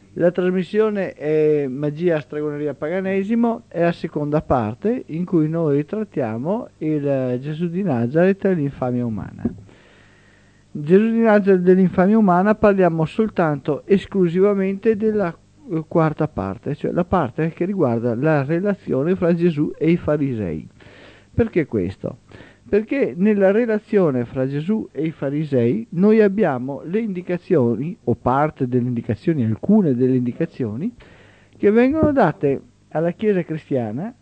La trasmissione è Magia, Stregoneria, Paganesimo, è la seconda parte in cui noi ritrattiamo il Gesù di Nazareth e l'infamia umana. Gesù di Nazareth dell'infamia umana parliamo soltanto esclusivamente della quarta parte, cioè la parte che riguarda la relazione fra Gesù e i farisei. Perché questo? Perché nella relazione fra Gesù e i farisei noi abbiamo le indicazioni, o parte delle indicazioni, alcune delle indicazioni, che vengono date alla Chiesa cristiana.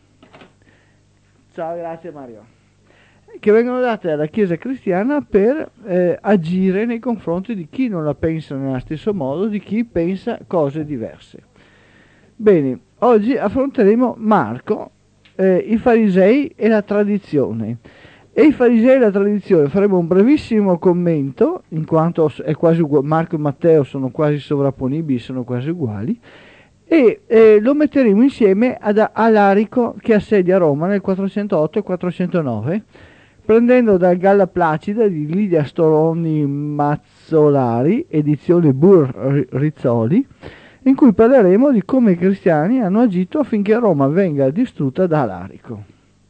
Ciao, grazie Mario. Che vengono date alla Chiesa cristiana per agire nei confronti di chi non la pensa nello stesso modo, di chi pensa cose diverse. Bene, oggi affronteremo Marco, i farisei e la tradizione. E i farisei e la tradizione faremo un brevissimo commento, in quanto è quasi Marco e Matteo sono quasi sovrapponibili, sono quasi uguali, e lo metteremo insieme ad Alarico che assedia Roma nel 408 e 409, prendendo dal Galla Placida di Lidia Storoni Mazzolari, edizione Bur Rizzoli, in cui parleremo di come i cristiani hanno agito affinché Roma venga distrutta da Alarico.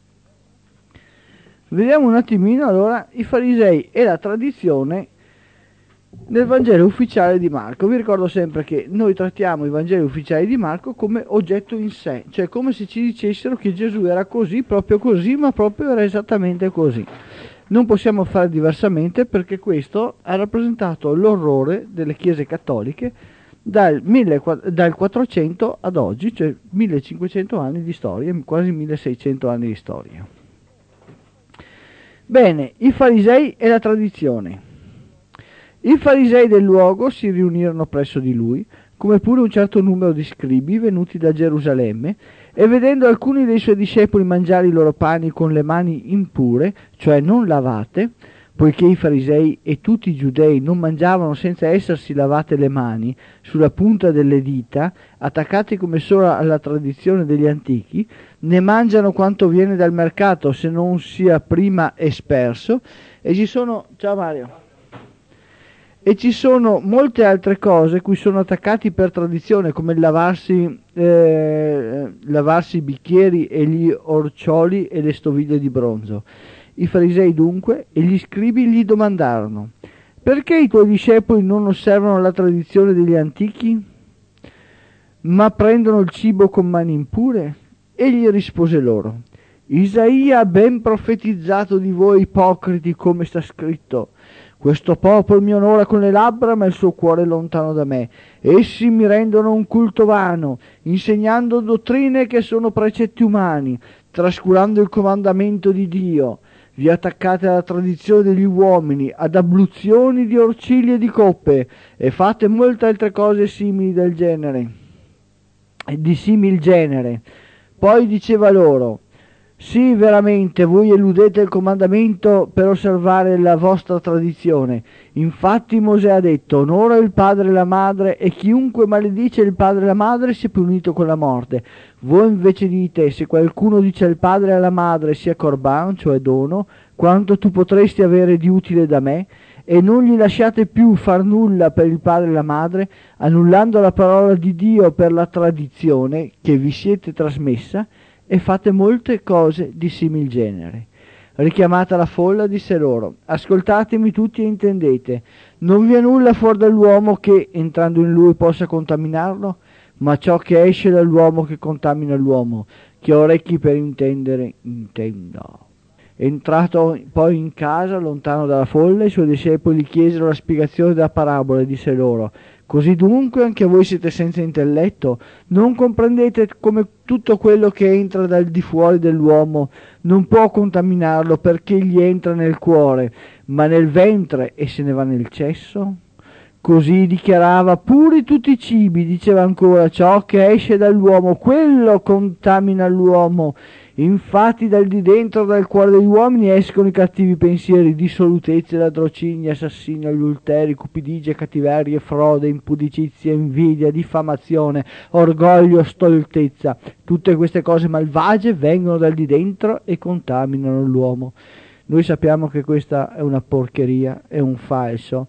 Vediamo un attimino allora i farisei e la tradizione nel Vangelo ufficiale di Marco. Vi ricordo sempre che noi trattiamo i Vangeli ufficiali di Marco come oggetto in sé, cioè come se ci dicessero che Gesù era così, ma proprio era esattamente così. Non possiamo fare diversamente perché questo ha rappresentato l'orrore delle chiese cattoliche dal 400 ad oggi, cioè 1500 anni di storia, quasi 1600 anni di storia. Bene, i farisei e la tradizione. I farisei del luogo si riunirono presso di lui, come pure un certo numero di scribi venuti da Gerusalemme, e vedendo alcuni dei suoi discepoli mangiare i loro pani con le mani impure, cioè non lavate, poiché i farisei e tutti i giudei non mangiavano senza essersi lavate le mani sulla punta delle dita, attaccati come solo alla tradizione degli antichi, ne mangiano quanto viene dal mercato se non sia prima esperso, e ci sono... Ciao Mario! E ci sono molte altre cose cui sono attaccati per tradizione, come il lavarsi i bicchieri e gli orcioli e le stoviglie di bronzo. I farisei dunque e gli scribi gli domandarono: perché i tuoi discepoli non osservano la tradizione degli antichi, ma prendono il cibo con mani impure? Egli rispose loro: Isaia ha ben profetizzato di voi ipocriti, come sta scritto: questo popolo mi onora con le labbra, ma il suo cuore è lontano da me. Essi mi rendono un culto vano, insegnando dottrine che sono precetti umani, trascurando il comandamento di Dio. Vi attaccate alla tradizione degli uomini, ad abluzioni di orcigli e di coppe, e fate molte altre cose simili del genere, di simil genere. Poi diceva loro: sì, veramente, voi eludete il comandamento per osservare la vostra tradizione. Infatti Mosè ha detto: onora il padre e la madre, e chiunque maledice il padre e la madre sia punito con la morte. Voi invece dite: se qualcuno dice al padre e alla madre sia corban, cioè dono, quanto tu potresti avere di utile da me, e non gli lasciate più far nulla per il padre e la madre, annullando la parola di Dio per la tradizione che vi siete trasmessa, e fate molte cose di simil genere. Richiamata la folla, disse loro: ascoltatemi tutti e intendete, non vi è nulla fuori dall'uomo che, entrando in lui, possa contaminarlo, ma ciò che esce dall'uomo che contamina l'uomo. Chi ha orecchi per intendere, intenda. Entrato poi in casa, lontano dalla folla, i suoi discepoli gli chiesero la spiegazione della parabola e disse loro: così dunque anche voi siete senza intelletto? Non comprendete come tutto quello che entra dal di fuori dell'uomo non può contaminarlo, perché gli entra nel cuore, ma nel ventre e se ne va nel cesso? Così dichiarava: puri tutti i cibi, diceva ancora, ciò che esce dall'uomo, quello contamina l'uomo. Infatti dal di dentro, dal cuore degli uomini, escono i cattivi pensieri, dissolutezze, ladrocinio, assassinio, adulteri, cupidigie, cattiverie, frode, impudicizia, invidia, diffamazione, orgoglio, stoltezza. Tutte queste cose malvagie vengono dal di dentro e contaminano l'uomo. Noi sappiamo che questa è una porcheria, è un falso,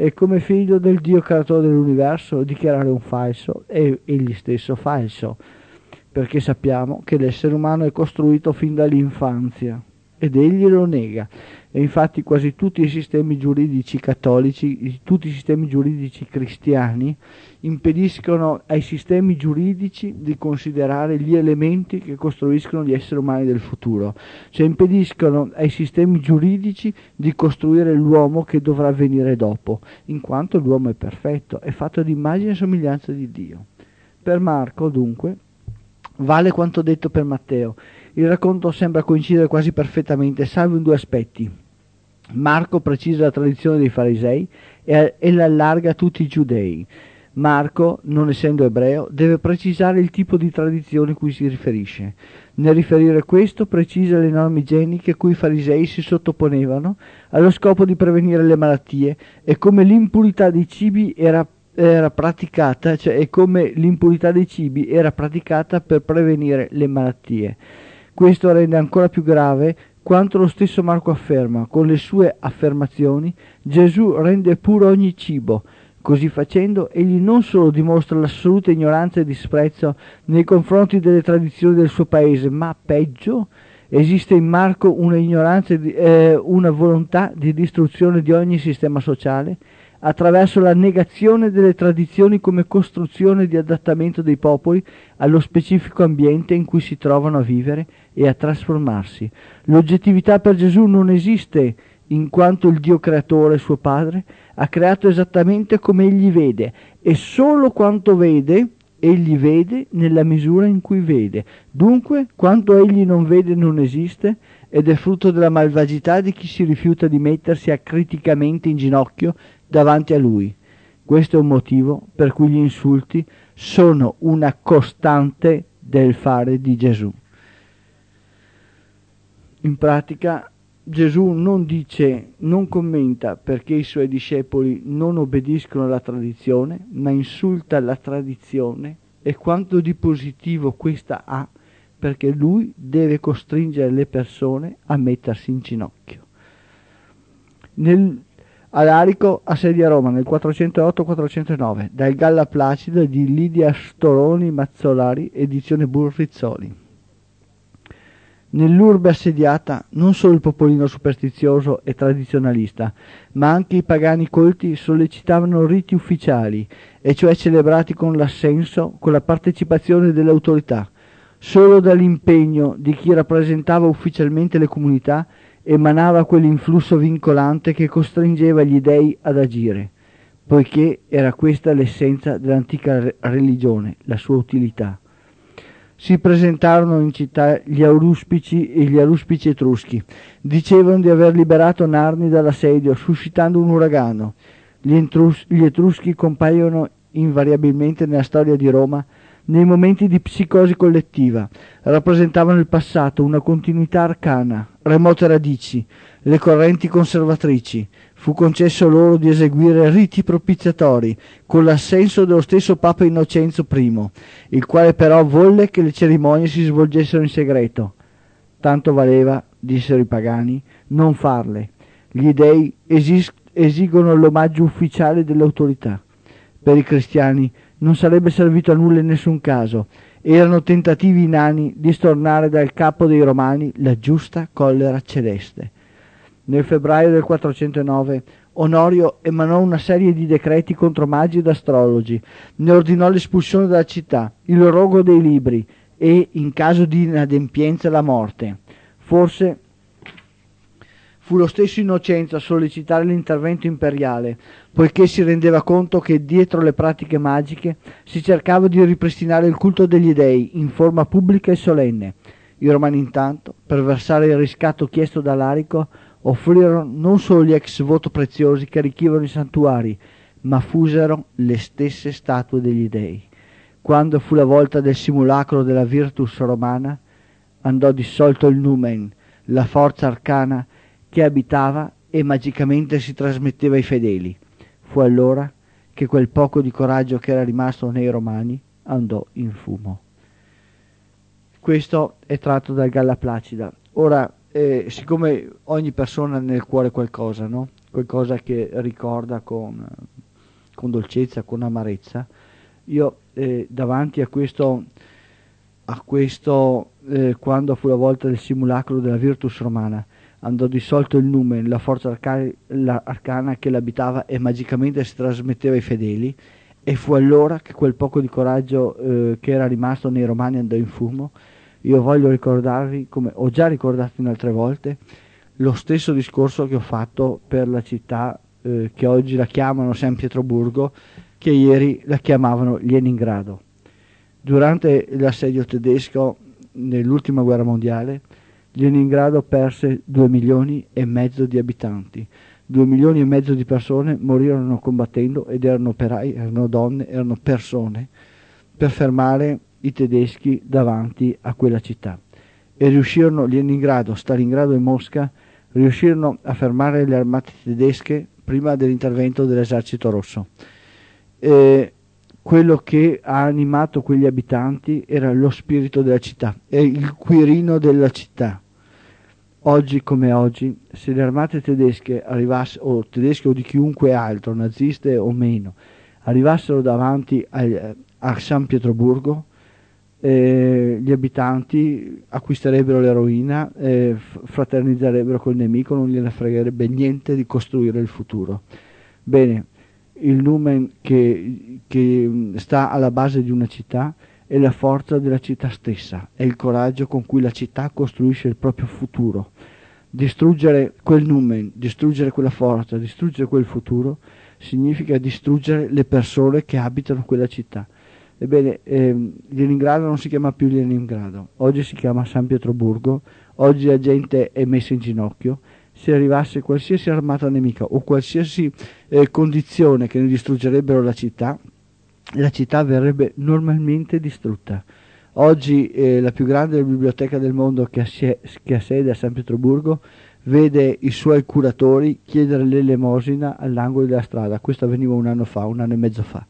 e come figlio del Dio creatore dell'universo dichiarare un falso e egli stesso falso, perché sappiamo che l'essere umano è costruito fin dall'infanzia ed egli lo nega. E infatti quasi tutti i sistemi giuridici cattolici, tutti i sistemi giuridici cristiani impediscono ai sistemi giuridici di considerare gli elementi che costruiscono gli esseri umani del futuro, cioè impediscono ai sistemi giuridici di costruire l'uomo che dovrà venire dopo, in quanto l'uomo è perfetto, è fatto di immagine e somiglianza di Dio. Per Marco, dunque, vale quanto detto per Matteo. Il racconto sembra coincidere quasi perfettamente, salvo in due aspetti. Marco precisa la tradizione dei farisei e la allarga a tutti i giudei. Marco, non essendo ebreo, deve precisare il tipo di tradizione cui si riferisce. Nel riferire questo precisa le norme igieniche cui i farisei si sottoponevano allo scopo di prevenire le malattie e come l'impurità dei cibi era praticata, e come l'impurità dei cibi era praticata per prevenire le malattie. Questo rende ancora più grave quanto lo stesso Marco afferma. Con le sue affermazioni Gesù rende puro ogni cibo. Così facendo, egli non solo dimostra l'assoluta ignoranza e disprezzo nei confronti delle tradizioni del suo paese, ma peggio, esiste in Marco una ignoranza e una volontà di distruzione di ogni sistema sociale attraverso la negazione delle tradizioni come costruzione di adattamento dei popoli allo specifico ambiente in cui si trovano a vivere e a trasformarsi. L'oggettività per Gesù non esiste in quanto il Dio creatore, suo padre, ha creato esattamente come egli vede e solo quanto vede egli vede nella misura in cui vede. Dunque, quanto egli non vede non esiste ed è frutto della malvagità di chi si rifiuta di mettersi acriticamente in ginocchio davanti a lui. Questo è un motivo per cui gli insulti sono una costante del fare di Gesù. In pratica Gesù non commenta perché i suoi discepoli non obbediscono alla tradizione, ma insulta la tradizione e quanto di positivo questa ha, perché lui deve costringere le persone a mettersi in ginocchio. Alarico ha sede a Roma nel 408-409, dal Galla Placida di Lidia Storoni Mazzolari, edizione Burrizzoli. Nell'urbe assediata non solo il popolino superstizioso e tradizionalista, ma anche i pagani colti sollecitavano riti ufficiali, e cioè celebrati con l'assenso, con la partecipazione delle autorità. Solo dall'impegno di chi rappresentava ufficialmente le comunità emanava quell'influsso vincolante che costringeva gli dei ad agire, poiché era questa l'essenza dell'antica religione, la sua utilità. Si presentarono in città gli auruspici e gli aruspici etruschi. Dicevano di aver liberato Narni dall'assedio, suscitando un uragano. Gli etruschi compaiono invariabilmente nella storia di Roma nei momenti di psicosi collettiva. Rappresentavano il passato, una continuità arcana, remote radici, le correnti conservatrici. Fu concesso loro di eseguire riti propiziatori, con l'assenso dello stesso Papa Innocenzo I, il quale però volle che le cerimonie si svolgessero in segreto. Tanto valeva, dissero i pagani, non farle. Gli dei esigono l'omaggio ufficiale dell'autorità. Per i cristiani non sarebbe servito a nulla in nessun caso. Erano tentativi inani di stornare dal capo dei Romani la giusta collera celeste. Nel febbraio del 409 Onorio emanò una serie di decreti contro magi ed astrologi, ne ordinò l'espulsione dalla città, il rogo dei libri e, in caso di inadempienza, la morte. Forse fu lo stesso Innocenzo a sollecitare l'intervento imperiale, poiché si rendeva conto che dietro le pratiche magiche si cercava di ripristinare il culto degli dei in forma pubblica e solenne. I Romani intanto, per versare il riscatto chiesto da Alarico, offrirono non solo gli ex voto preziosi che arricchivano i santuari, ma fusero le stesse statue degli dei. Quando fu la volta del simulacro della Virtus Romana, andò dissolto il numen, la forza arcana che abitava e magicamente si trasmetteva ai fedeli. Fu allora che quel poco di coraggio che era rimasto nei Romani andò in fumo. Questo è tratto dal Galla Placida. Ora, siccome ogni persona ha nel cuore qualcosa, no? qualcosa che ricorda con dolcezza, con amarezza. Io davanti a questo quando fu la volta del simulacro della Virtus Romana, andò dissolto il numen, la forza arcana che l'abitava e magicamente si trasmetteva ai fedeli, e fu allora che quel poco di coraggio che era rimasto nei Romani andò in fumo. Io voglio ricordarvi, come ho già ricordato in altre volte, lo stesso discorso che ho fatto per la città che oggi la chiamano San Pietroburgo, che ieri la chiamavano Leningrado. Durante l'assedio tedesco nell'ultima guerra mondiale, Leningrado perse 2 milioni e mezzo di abitanti. 2 milioni e mezzo di persone morirono combattendo, ed erano operai, erano donne, erano persone, per fermare i tedeschi davanti a quella città. E riuscirono, Leningrado, Stalingrado e Mosca, riuscirono a fermare le armate tedesche prima dell'intervento dell'esercito rosso. Quello che ha animato quegli abitanti era lo spirito della città, è il Quirino della città. Oggi come oggi, se le armate tedesche arrivassero, o tedesche o di chiunque altro, naziste o meno, arrivassero davanti a San Pietroburgo, gli abitanti acquisterebbero l'eroina, fraternizzerebbero col nemico, non gliene fregherebbe niente di costruire il futuro. Bene, il numen che sta alla base di una città è la forza della città stessa, è il coraggio con cui la città costruisce il proprio futuro. Distruggere quel numen, distruggere quella forza, distruggere quel futuro, significa distruggere le persone che abitano quella città. Ebbene, Leningrado non si chiama più Leningrado, oggi si chiama San Pietroburgo, oggi la gente è messa in ginocchio. Se arrivasse qualsiasi armata nemica o qualsiasi condizione che ne distruggerebbero la città verrebbe normalmente distrutta. Oggi la più grande biblioteca del mondo che ha sede a San Pietroburgo vede i suoi curatori chiedere l'elemosina all'angolo della strada. Questo avveniva un anno e mezzo fa.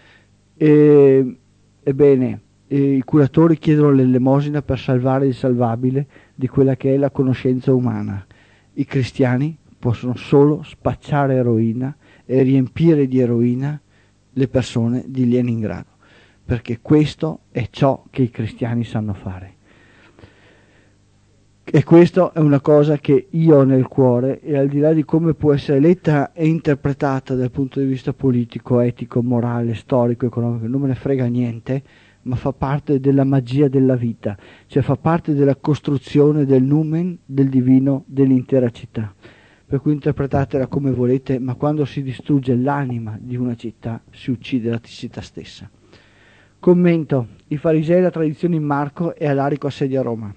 Ebbene, i curatori chiedono l'elemosina per salvare il salvabile di quella che è la conoscenza umana. I cristiani possono solo spacciare eroina e riempire di eroina le persone di Leningrado, perché questo è ciò che i cristiani sanno fare. E questo è una cosa che io ho nel cuore, e al di là di come può essere letta e interpretata dal punto di vista politico, etico, morale, storico, economico, non me ne frega niente, ma fa parte della magia della vita, cioè fa parte della costruzione del numen, del divino, dell'intera città. Per cui interpretatela come volete, ma quando si distrugge l'anima di una città, si uccide la città stessa. Commento: i farisei, la tradizione in Marco e Alarico assedia Roma.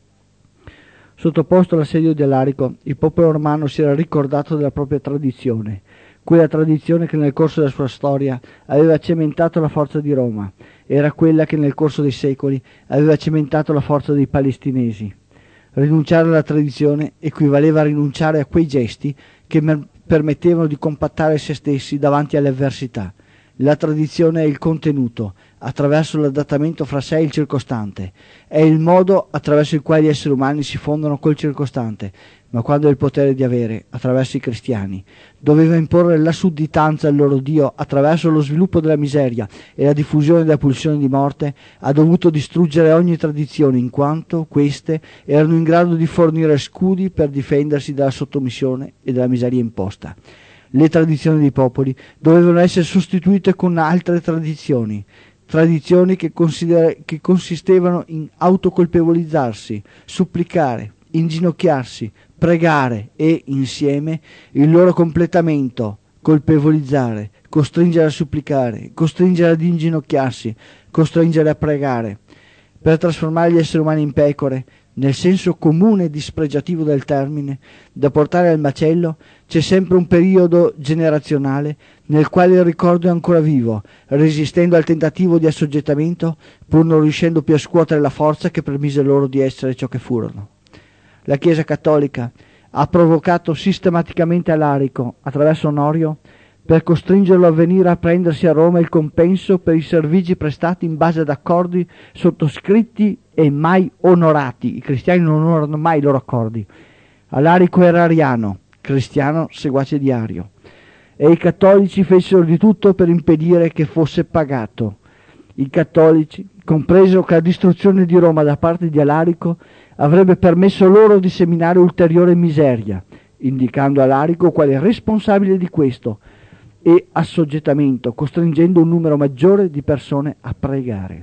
Sottoposto all'assedio di Alarico, il popolo romano si era ricordato della propria tradizione, quella tradizione che nel corso della sua storia aveva cementato la forza di Roma, era quella che nel corso dei secoli aveva cementato la forza dei palestinesi. Rinunciare alla tradizione equivaleva a rinunciare a quei gesti che permettevano di compattare se stessi davanti alle avversità. La tradizione è il contenuto, attraverso l'adattamento fra sé e il circostante, è il modo attraverso il quale gli esseri umani si fondono col circostante, ma quando ha il potere di avere, attraverso i cristiani, doveva imporre la sudditanza al loro Dio attraverso lo sviluppo della miseria e la diffusione della pulsione di morte, ha dovuto distruggere ogni tradizione, in quanto queste erano in grado di fornire scudi per difendersi dalla sottomissione e dalla miseria imposta. Le tradizioni dei popoli dovevano essere sostituite con altre tradizioni che consistevano in autocolpevolizzarsi, supplicare, inginocchiarsi, pregare e, insieme, il loro completamento, colpevolizzare, costringere a supplicare, costringere ad inginocchiarsi, costringere a pregare, per trasformare gli esseri umani in pecore. Nel senso comune e dispregiativo del termine, da portare al macello, c'è sempre un periodo generazionale nel quale il ricordo è ancora vivo, resistendo al tentativo di assoggettamento, pur non riuscendo più a scuotere la forza che permise loro di essere ciò che furono. La Chiesa Cattolica ha provocato sistematicamente Alarico, attraverso Onorio, per costringerlo a venire a prendersi a Roma il compenso per i servigi prestati in base ad accordi sottoscritti e mai onorati. I cristiani non onorano mai i loro accordi. Alarico era ariano, cristiano seguace di Ario. E i cattolici fecero di tutto per impedire che fosse pagato. I cattolici compresero che la distruzione di Roma da parte di Alarico avrebbe permesso loro di seminare ulteriore miseria, indicando Alarico quale responsabile di questo e assoggettamento, costringendo un numero maggiore di persone a pregare.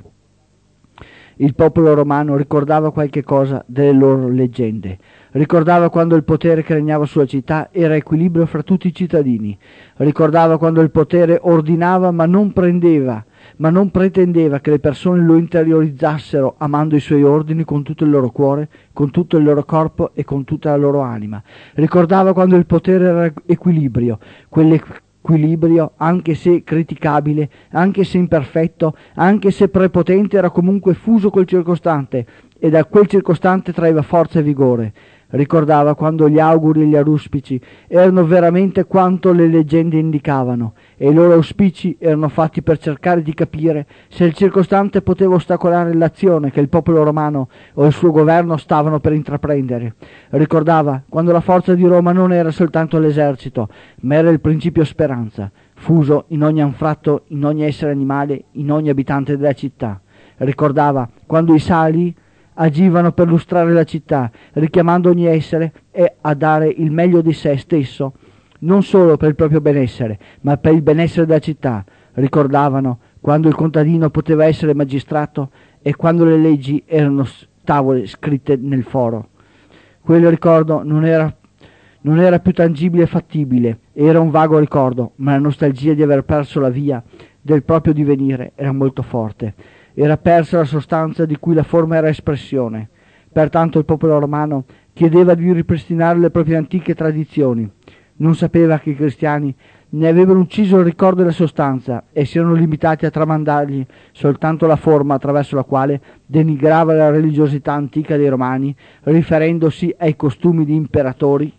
Il popolo romano ricordava qualche cosa delle loro leggende, ricordava quando il potere che regnava sulla città era equilibrio fra tutti i cittadini, ricordava quando il potere ordinava ma non pretendeva che le persone lo interiorizzassero amando i suoi ordini con tutto il loro cuore, con tutto il loro corpo e con tutta la loro anima. Ricordava quando il potere era equilibrio, quell'equilibrio, anche se criticabile, anche se imperfetto, anche se prepotente, era comunque fuso col circostante e da quel circostante traeva forza e vigore. Ricordava quando gli auguri e gli auspici erano veramente quanto le leggende indicavano e i loro auspici erano fatti per cercare di capire se il circostante poteva ostacolare l'azione che il popolo romano o il suo governo stavano per intraprendere. Ricordava quando la forza di Roma non era soltanto l'esercito, ma era il principio speranza, fuso in ogni anfratto, in ogni essere animale, in ogni abitante della città. Ricordava quando i sali agivano per lustrare la città, richiamando ogni essere a dare il meglio di sé stesso, non solo per il proprio benessere, ma per il benessere della città. Ricordavano quando il contadino poteva essere magistrato e quando le leggi erano tavole scritte nel foro. Quel ricordo non era più tangibile e fattibile, era un vago ricordo, ma la nostalgia di aver perso la via del proprio divenire era molto forte. Era persa la sostanza di cui la forma era espressione. Pertanto il popolo romano chiedeva di ripristinare le proprie antiche tradizioni. Non sapeva che i cristiani ne avevano ucciso il ricordo e la sostanza e si erano limitati a tramandargli soltanto la forma attraverso la quale denigrava la religiosità antica dei romani, riferendosi ai costumi di imperatori,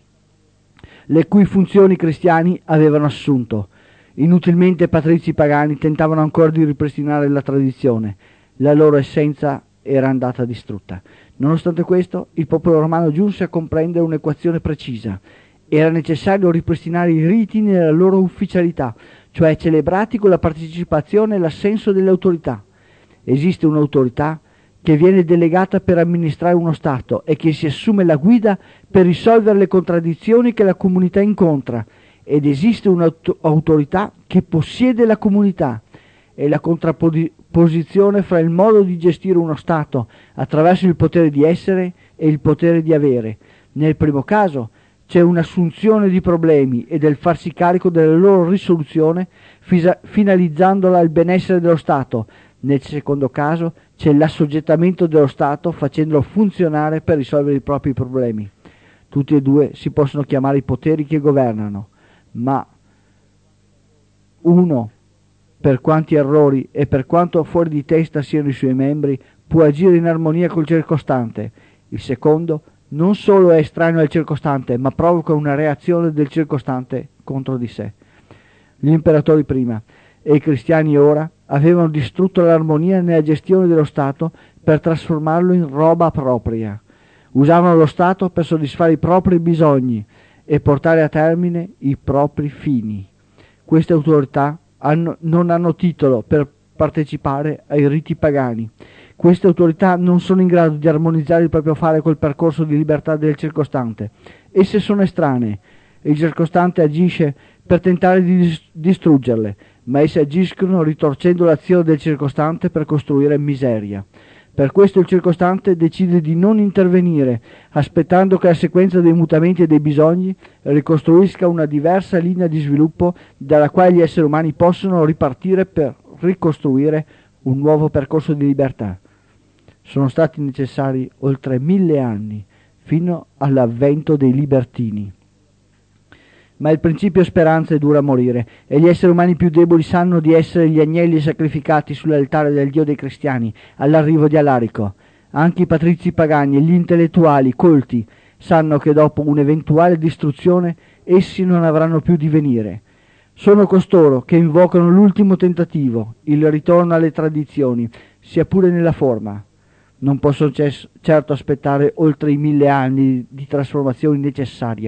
le cui funzioni i cristiani avevano assunto. Inutilmente patrizi pagani tentavano ancora di ripristinare la tradizione, la loro essenza era andata distrutta. Nonostante questo, il popolo romano giunse a comprendere un'equazione precisa. Era necessario ripristinare i riti nella loro ufficialità, cioè celebrati con la partecipazione e l'assenso delle autorità. Esiste un'autorità che viene delegata per amministrare uno Stato e che si assume la guida per risolvere le contraddizioni che la comunità incontra, ed esiste un'autorità che possiede la comunità, e la contrapposizione fra il modo di gestire uno Stato attraverso il potere di essere e il potere di avere. Nel primo caso c'è un'assunzione di problemi e del farsi carico della loro risoluzione finalizzandola al benessere dello Stato. Nel secondo caso c'è l'assoggettamento dello Stato facendolo funzionare per risolvere i propri problemi. Tutti e due si possono chiamare i poteri che governano, ma uno, per quanti errori e per quanto fuori di testa siano i suoi membri, può agire in armonia col circostante. Il secondo non solo è estraneo al circostante, ma provoca una reazione del circostante contro di sé. Gli imperatori prima e i cristiani ora avevano distrutto l'armonia nella gestione dello Stato per trasformarlo in roba propria. Usavano lo Stato per soddisfare i propri bisogni e portare a termine i propri fini. Queste autorità non hanno titolo per partecipare ai riti pagani. Queste autorità non sono in grado di armonizzare il proprio fare col percorso di libertà del circostante. Esse sono estranee e il circostante agisce per tentare di distruggerle, ma esse agiscono ritorcendo l'azione del circostante per costruire miseria. Per questo il circostante decide di non intervenire, aspettando che la sequenza dei mutamenti e dei bisogni ricostruisca una diversa linea di sviluppo dalla quale gli esseri umani possono ripartire per ricostruire un nuovo percorso di libertà. Sono stati necessari oltre 1000 anni fino all'avvento dei libertini. Ma il principio speranza è dura a morire, e gli esseri umani più deboli sanno di essere gli agnelli sacrificati sull'altare del Dio dei cristiani all'arrivo di Alarico. Anche i patrizi pagani e gli intellettuali colti sanno che dopo un'eventuale distruzione essi non avranno più divenire. Sono costoro che invocano l'ultimo tentativo, il ritorno alle tradizioni, sia pure nella forma. Non possono certo aspettare oltre i 1000 anni di trasformazione necessaria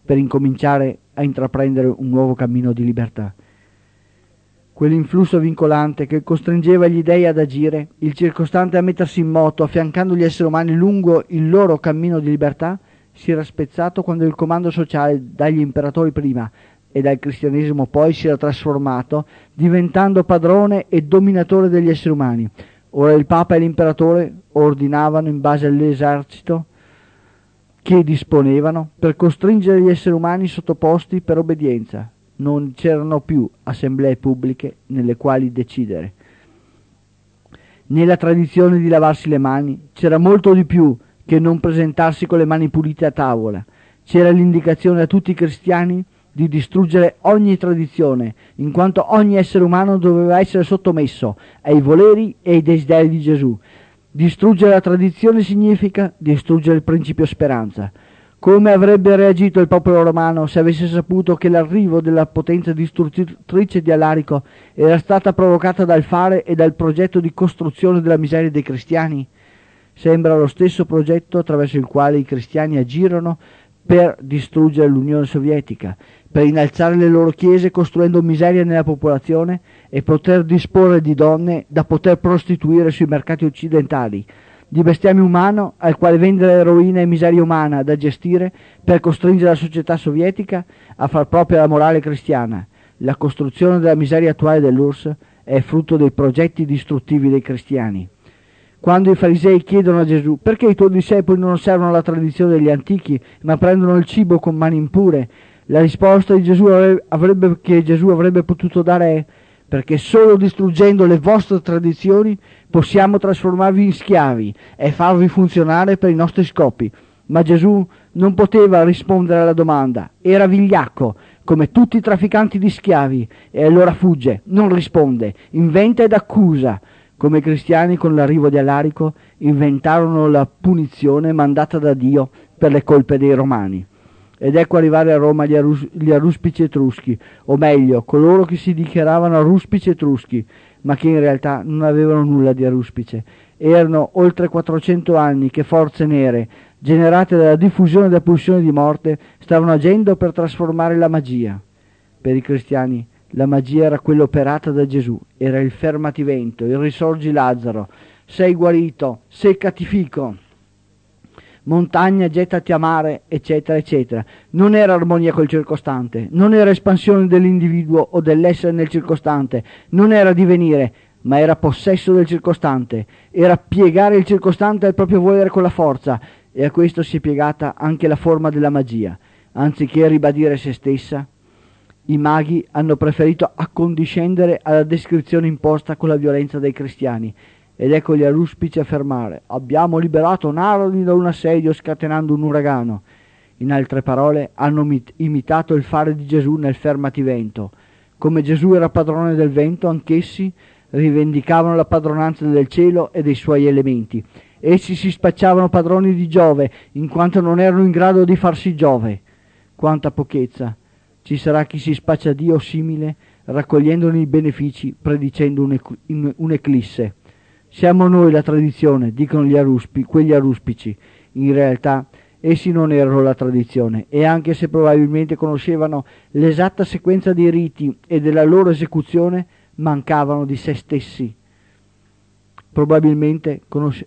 per incominciare a intraprendere un nuovo cammino di libertà. Quell'influsso vincolante che costringeva gli dei ad agire, il circostante a mettersi in moto, affiancando gli esseri umani lungo il loro cammino di libertà, si era spezzato quando il comando sociale dagli imperatori prima e dal cristianesimo poi si era trasformato, diventando padrone e dominatore degli esseri umani. Ora il Papa e l'imperatore ordinavano in base all'esercito che disponevano per costringere gli esseri umani sottoposti per obbedienza. Non c'erano più assemblee pubbliche nelle quali decidere. Nella tradizione di lavarsi le mani c'era molto di più che non presentarsi con le mani pulite a tavola. C'era l'indicazione a tutti i cristiani di distruggere ogni tradizione, in quanto ogni essere umano doveva essere sottomesso ai voleri e ai desideri di Gesù. Distruggere la tradizione significa distruggere il principio speranza. Come avrebbe reagito il popolo romano se avesse saputo che l'arrivo della potenza distruttrice di Alarico era stata provocata dal fare e dal progetto di costruzione della miseria dei cristiani? Sembra lo stesso progetto attraverso il quale i cristiani agirono per distruggere l'Unione Sovietica, per innalzare le loro chiese costruendo miseria nella popolazione e poter disporre di donne da poter prostituire sui mercati occidentali, di bestiame umano al quale vendere eroina e miseria umana da gestire per costringere la società sovietica a far propria la morale cristiana. La costruzione della miseria attuale dell'URSS è frutto dei progetti distruttivi dei cristiani. Quando i farisei chiedono a Gesù perché i tuoi discepoli non osservano la tradizione degli antichi ma prendono il cibo con mani impure, la risposta di Gesù che Gesù avrebbe potuto dare è: perché solo distruggendo le vostre tradizioni possiamo trasformarvi in schiavi e farvi funzionare per i nostri scopi. Ma Gesù non poteva rispondere alla domanda, era vigliacco, come tutti i trafficanti di schiavi, e allora fugge, non risponde, inventa ed accusa. Come i cristiani con l'arrivo di Alarico inventarono la punizione mandata da Dio per le colpe dei romani. Ed ecco arrivare a Roma gli aruspici etruschi, o meglio, coloro che si dichiaravano aruspici etruschi, ma che in realtà non avevano nulla di aruspice. Erano oltre 400 anni che forze nere, generate dalla diffusione della pulsione di morte, stavano agendo per trasformare la magia. Per i cristiani la magia era quella operata da Gesù, era il fermati vento, il risorgi Lazzaro, sei guarito, seccati fico, montagna gettati a mare, eccetera eccetera. Non era armonia col circostante, non era espansione dell'individuo o dell'essere nel circostante, non era divenire, ma era possesso del circostante, era piegare il circostante al proprio volere con la forza, e a questo si è piegata anche la forma della magia. Anziché ribadire se stessa, i maghi hanno preferito accondiscendere alla descrizione imposta con la violenza dei cristiani. Ed ecco gli aruspici affermare: abbiamo liberato Narni da un assedio scatenando un uragano. In altre parole, hanno imitato il fare di Gesù nel fermati vento. Come Gesù era padrone del vento, anch'essi rivendicavano la padronanza del cielo e dei suoi elementi. Essi si spacciavano padroni di Giove, in quanto non erano in grado di farsi Giove. Quanta pochezza! Ci sarà chi si spaccia Dio simile, raccogliendone i benefici, predicendo un'eclisse. Siamo noi la tradizione, dicono quegli aruspici. In realtà essi non erano la tradizione, e anche se probabilmente conoscevano l'esatta sequenza dei riti e della loro esecuzione, mancavano di se stessi. Probabilmente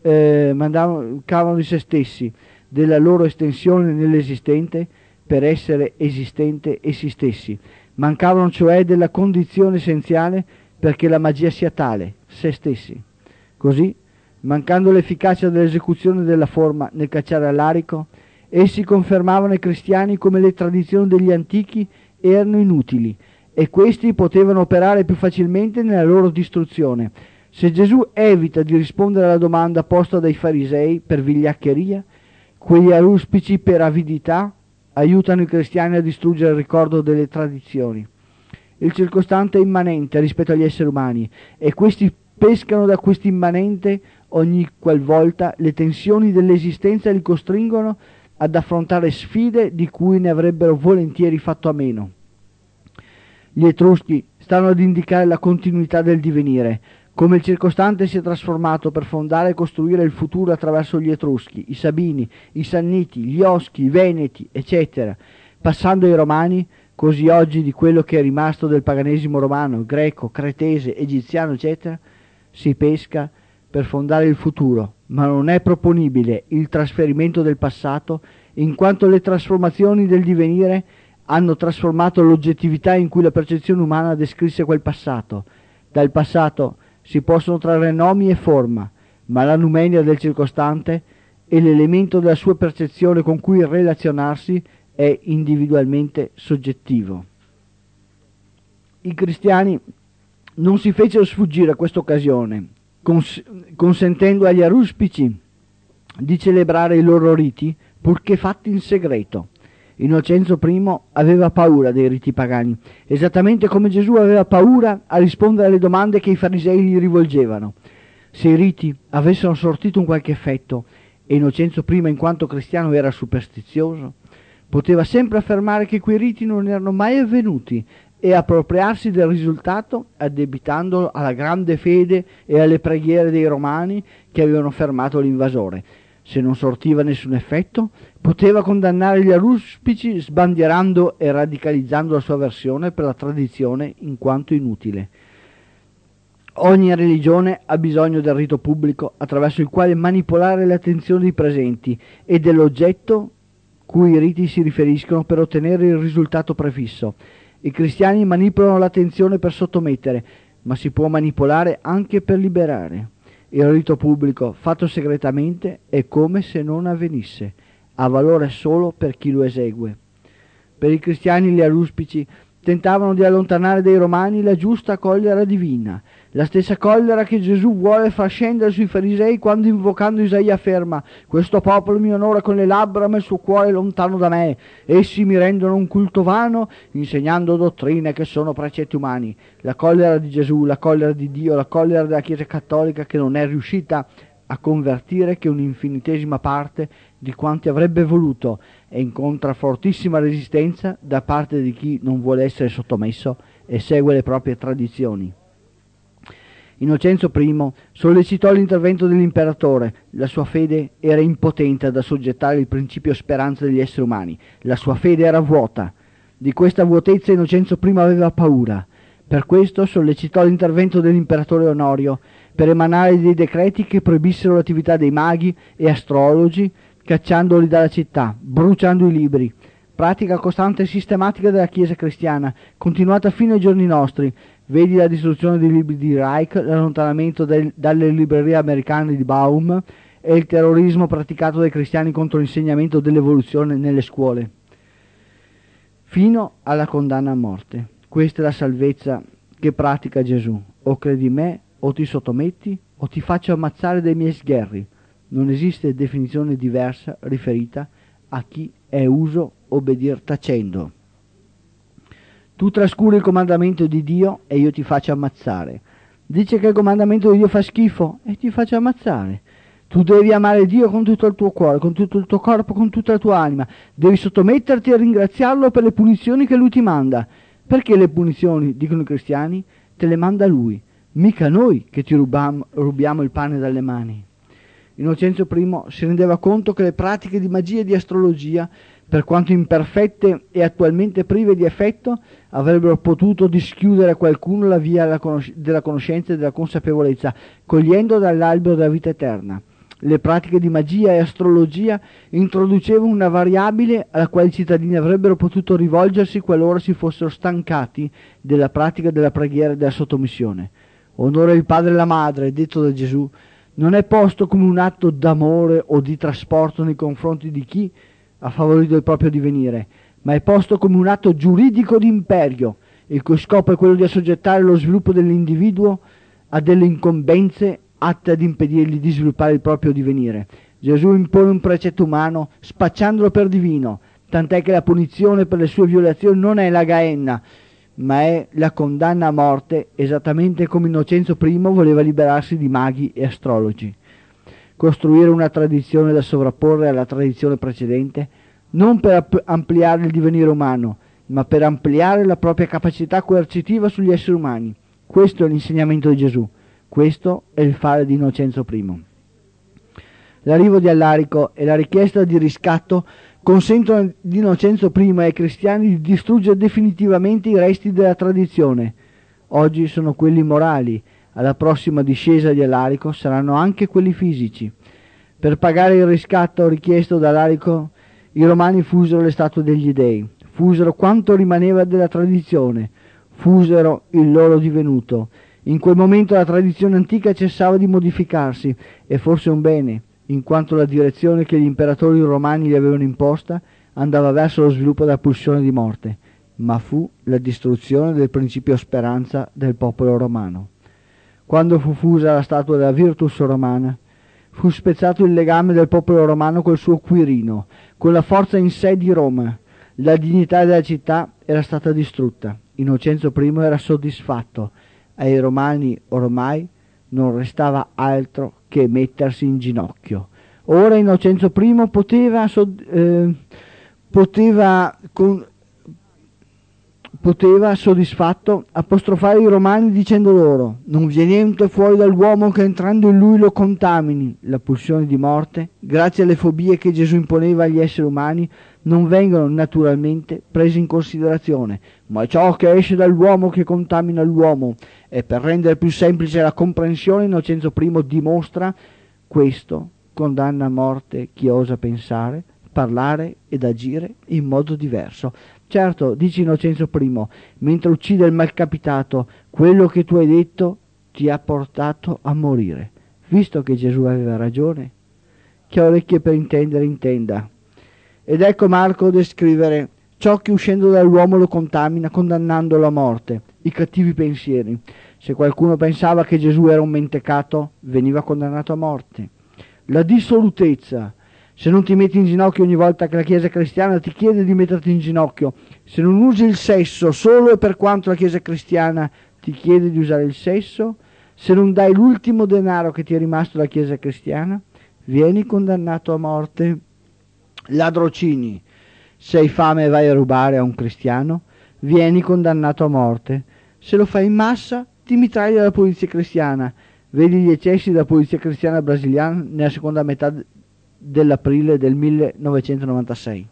mancavano di se stessi, della loro estensione nell'esistente, per essere esistente essi stessi. Mancavano cioè della condizione essenziale perché la magia sia tale, se stessi. Così, mancando l'efficacia dell'esecuzione della forma nel cacciare Alarico, essi confermavano ai cristiani come le tradizioni degli antichi erano inutili e questi potevano operare più facilmente nella loro distruzione. Se Gesù evita di rispondere alla domanda posta dai farisei per vigliaccheria, quegli aruspici per avidità aiutano i cristiani a distruggere il ricordo delle tradizioni. Il circostante è immanente rispetto agli esseri umani e questi pescano da questo immanente ogni qualvolta le tensioni dell'esistenza li costringono ad affrontare sfide di cui ne avrebbero volentieri fatto a meno. Gli Etruschi stanno ad indicare la continuità del divenire, come il circostante si è trasformato per fondare e costruire il futuro attraverso gli Etruschi, i Sabini, i Sanniti, gli Oschi, i Veneti, eccetera. passando ai Romani, così oggi di quello che è rimasto del paganesimo romano, greco, cretese, egiziano, eccetera, si pesca per fondare il futuro, ma non è proponibile il trasferimento del passato, in quanto le trasformazioni del divenire hanno trasformato l'oggettività in cui la percezione umana descrisse quel passato. Dal passato si possono trarre nomi e forma, ma la numenia del circostante è l'elemento della sua percezione con cui relazionarsi è individualmente soggettivo. I cristiani non si fecero sfuggire a questa occasione, consentendo agli aruspici di celebrare i loro riti, purché fatti in segreto. Innocenzo I aveva paura dei riti pagani, esattamente come Gesù aveva paura a rispondere alle domande che i farisei gli rivolgevano. Se i riti avessero sortito un qualche effetto, e Innocenzo I, in quanto cristiano, era superstizioso, poteva sempre affermare che quei riti non erano mai avvenuti e appropriarsi del risultato addebitandolo alla grande fede e alle preghiere dei romani che avevano fermato l'invasore. Se non sortiva nessun effetto, poteva condannare gli aruspici sbandierando e radicalizzando la sua versione per la tradizione in quanto inutile. Ogni religione ha bisogno del rito pubblico attraverso il quale manipolare l'attenzione dei presenti e dell'oggetto cui i riti si riferiscono per ottenere il risultato prefisso. I cristiani manipolano l'attenzione per sottomettere, ma si può manipolare anche per liberare. Il rito pubblico, fatto segretamente, è come se non avvenisse, ha valore solo per chi lo esegue. Per i cristiani gli aruspici tentavano di allontanare dai romani la giusta collera divina, la stessa collera che Gesù vuole far scendere sui farisei quando, invocando Isaia, afferma: questo popolo mi onora con le labbra, ma il suo cuore è lontano da me. Essi mi rendono un culto vano, insegnando dottrine che sono precetti umani. La collera di Gesù, la collera di Dio, la collera della Chiesa Cattolica, che non è riuscita a convertire che un'infinitesima parte di quanti avrebbe voluto, e incontra fortissima resistenza da parte di chi non vuole essere sottomesso e segue le proprie tradizioni. Innocenzo I sollecitò l'intervento dell'imperatore. La sua fede era impotente ad assoggettare il principio speranza degli esseri umani. La sua fede era vuota. Di questa vuotezza Innocenzo I aveva paura. Per questo sollecitò l'intervento dell'imperatore Onorio per emanare dei decreti che proibissero l'attività dei maghi e astrologi, cacciandoli dalla città, bruciando i libri. Pratica costante e sistematica della Chiesa cristiana, continuata fino ai giorni nostri. Vedi la distruzione dei libri di Reich, l'allontanamento dalle librerie americane di Baum e il terrorismo praticato dai cristiani contro l'insegnamento dell'evoluzione nelle scuole, fino alla condanna a morte. Questa è la salvezza che pratica Gesù: o credi in me, o ti sottometti, o ti faccio ammazzare dai miei sgherri. Non esiste definizione diversa riferita a chi è uso obbedir tacendo. Tu trascuri il comandamento di Dio e io ti faccio ammazzare. Dice che il comandamento di Dio fa schifo e ti faccio ammazzare. Tu devi amare Dio con tutto il tuo cuore, con tutto il tuo corpo, con tutta la tua anima. Devi sottometterti e ringraziarlo per le punizioni che Lui ti manda. Perché le punizioni, dicono i cristiani, te le manda Lui, mica noi che ti rubiamo il pane dalle mani. Innocenzo I si rendeva conto che le pratiche di magia e di astrologia, per quanto imperfette e attualmente prive di effetto, avrebbero potuto dischiudere a qualcuno la via della conoscenza e della consapevolezza, cogliendo dall'albero della vita eterna. Le pratiche di magia e astrologia introducevano una variabile alla quale i cittadini avrebbero potuto rivolgersi qualora si fossero stancati della pratica della preghiera e della sottomissione. Onore il padre e la madre, detto da Gesù, non è posto come un atto d'amore o di trasporto nei confronti di chi ha favorito il proprio divenire, ma è posto come un atto giuridico di imperio, il cui scopo è quello di assoggettare lo sviluppo dell'individuo a delle incombenze atte ad impedirgli di sviluppare il proprio divenire. Gesù impone un precetto umano spacciandolo per divino, tant'è che la punizione per le sue violazioni non è la Gaenna, ma è la condanna a morte, esattamente come Innocenzo I voleva liberarsi di maghi e astrologi. Costruire una tradizione da sovrapporre alla tradizione precedente, non per ampliare il divenire umano, ma per ampliare la propria capacità coercitiva sugli esseri umani. Questo è l'insegnamento di Gesù, questo è il fare di Innocenzo I. L'arrivo di Allarico e la richiesta di riscatto consentono di Innocenzo I e ai cristiani di distruggere definitivamente i resti della tradizione. Oggi sono quelli morali, alla prossima discesa di Alarico saranno anche quelli fisici. Per pagare il riscatto richiesto da Alarico, i romani fusero le statue degli dei, fusero quanto rimaneva della tradizione, fusero il loro divenuto. In quel momento la tradizione antica cessava di modificarsi, e forse un bene, in quanto la direzione che gli imperatori romani gli avevano imposta andava verso lo sviluppo della pulsione di morte, ma fu la distruzione del principio speranza del popolo romano. Quando fu fusa la statua della Virtus Romana, fu spezzato il legame del popolo romano col suo Quirino, con la forza in sé di Roma. La dignità della città era stata distrutta. Innocenzo I era soddisfatto. Ai romani ormai non restava altro che mettersi in ginocchio. Ora Innocenzo I poteva soddisfatto apostrofare i romani dicendo loro: non vi è niente fuori dall'uomo che entrando in lui lo contamini. La pulsione di morte, grazie alle fobie che Gesù imponeva agli esseri umani, non vengono naturalmente prese in considerazione, ma è ciò che esce dall'uomo che contamina l'uomo. E per rendere più semplice la comprensione, Innocenzo I dimostra questo: condanna a morte chi osa pensare, parlare ed agire in modo diverso. Certo, dice Innocenzo I, mentre uccide il malcapitato, quello che tu hai detto ti ha portato a morire. Visto che Gesù aveva ragione, chi ha orecchie per intendere intenda. Ed ecco Marco descrivere ciò che uscendo dall'uomo lo contamina, condannandolo a morte, i cattivi pensieri. Se qualcuno pensava che Gesù era un mentecato, veniva condannato a morte. La dissolutezza. Se non ti metti in ginocchio ogni volta che la Chiesa cristiana ti chiede di metterti in ginocchio, se non usi il sesso solo e per quanto la Chiesa cristiana ti chiede di usare il sesso, se non dai l'ultimo denaro che ti è rimasto alla Chiesa cristiana, vieni condannato a morte. Ladrocini. Se hai fame e vai a rubare a un cristiano, vieni condannato a morte. Se lo fai in massa, ti mitraglia la polizia cristiana. Vedi gli eccessi della polizia cristiana brasiliana nella seconda metà dell'aprile del 1996.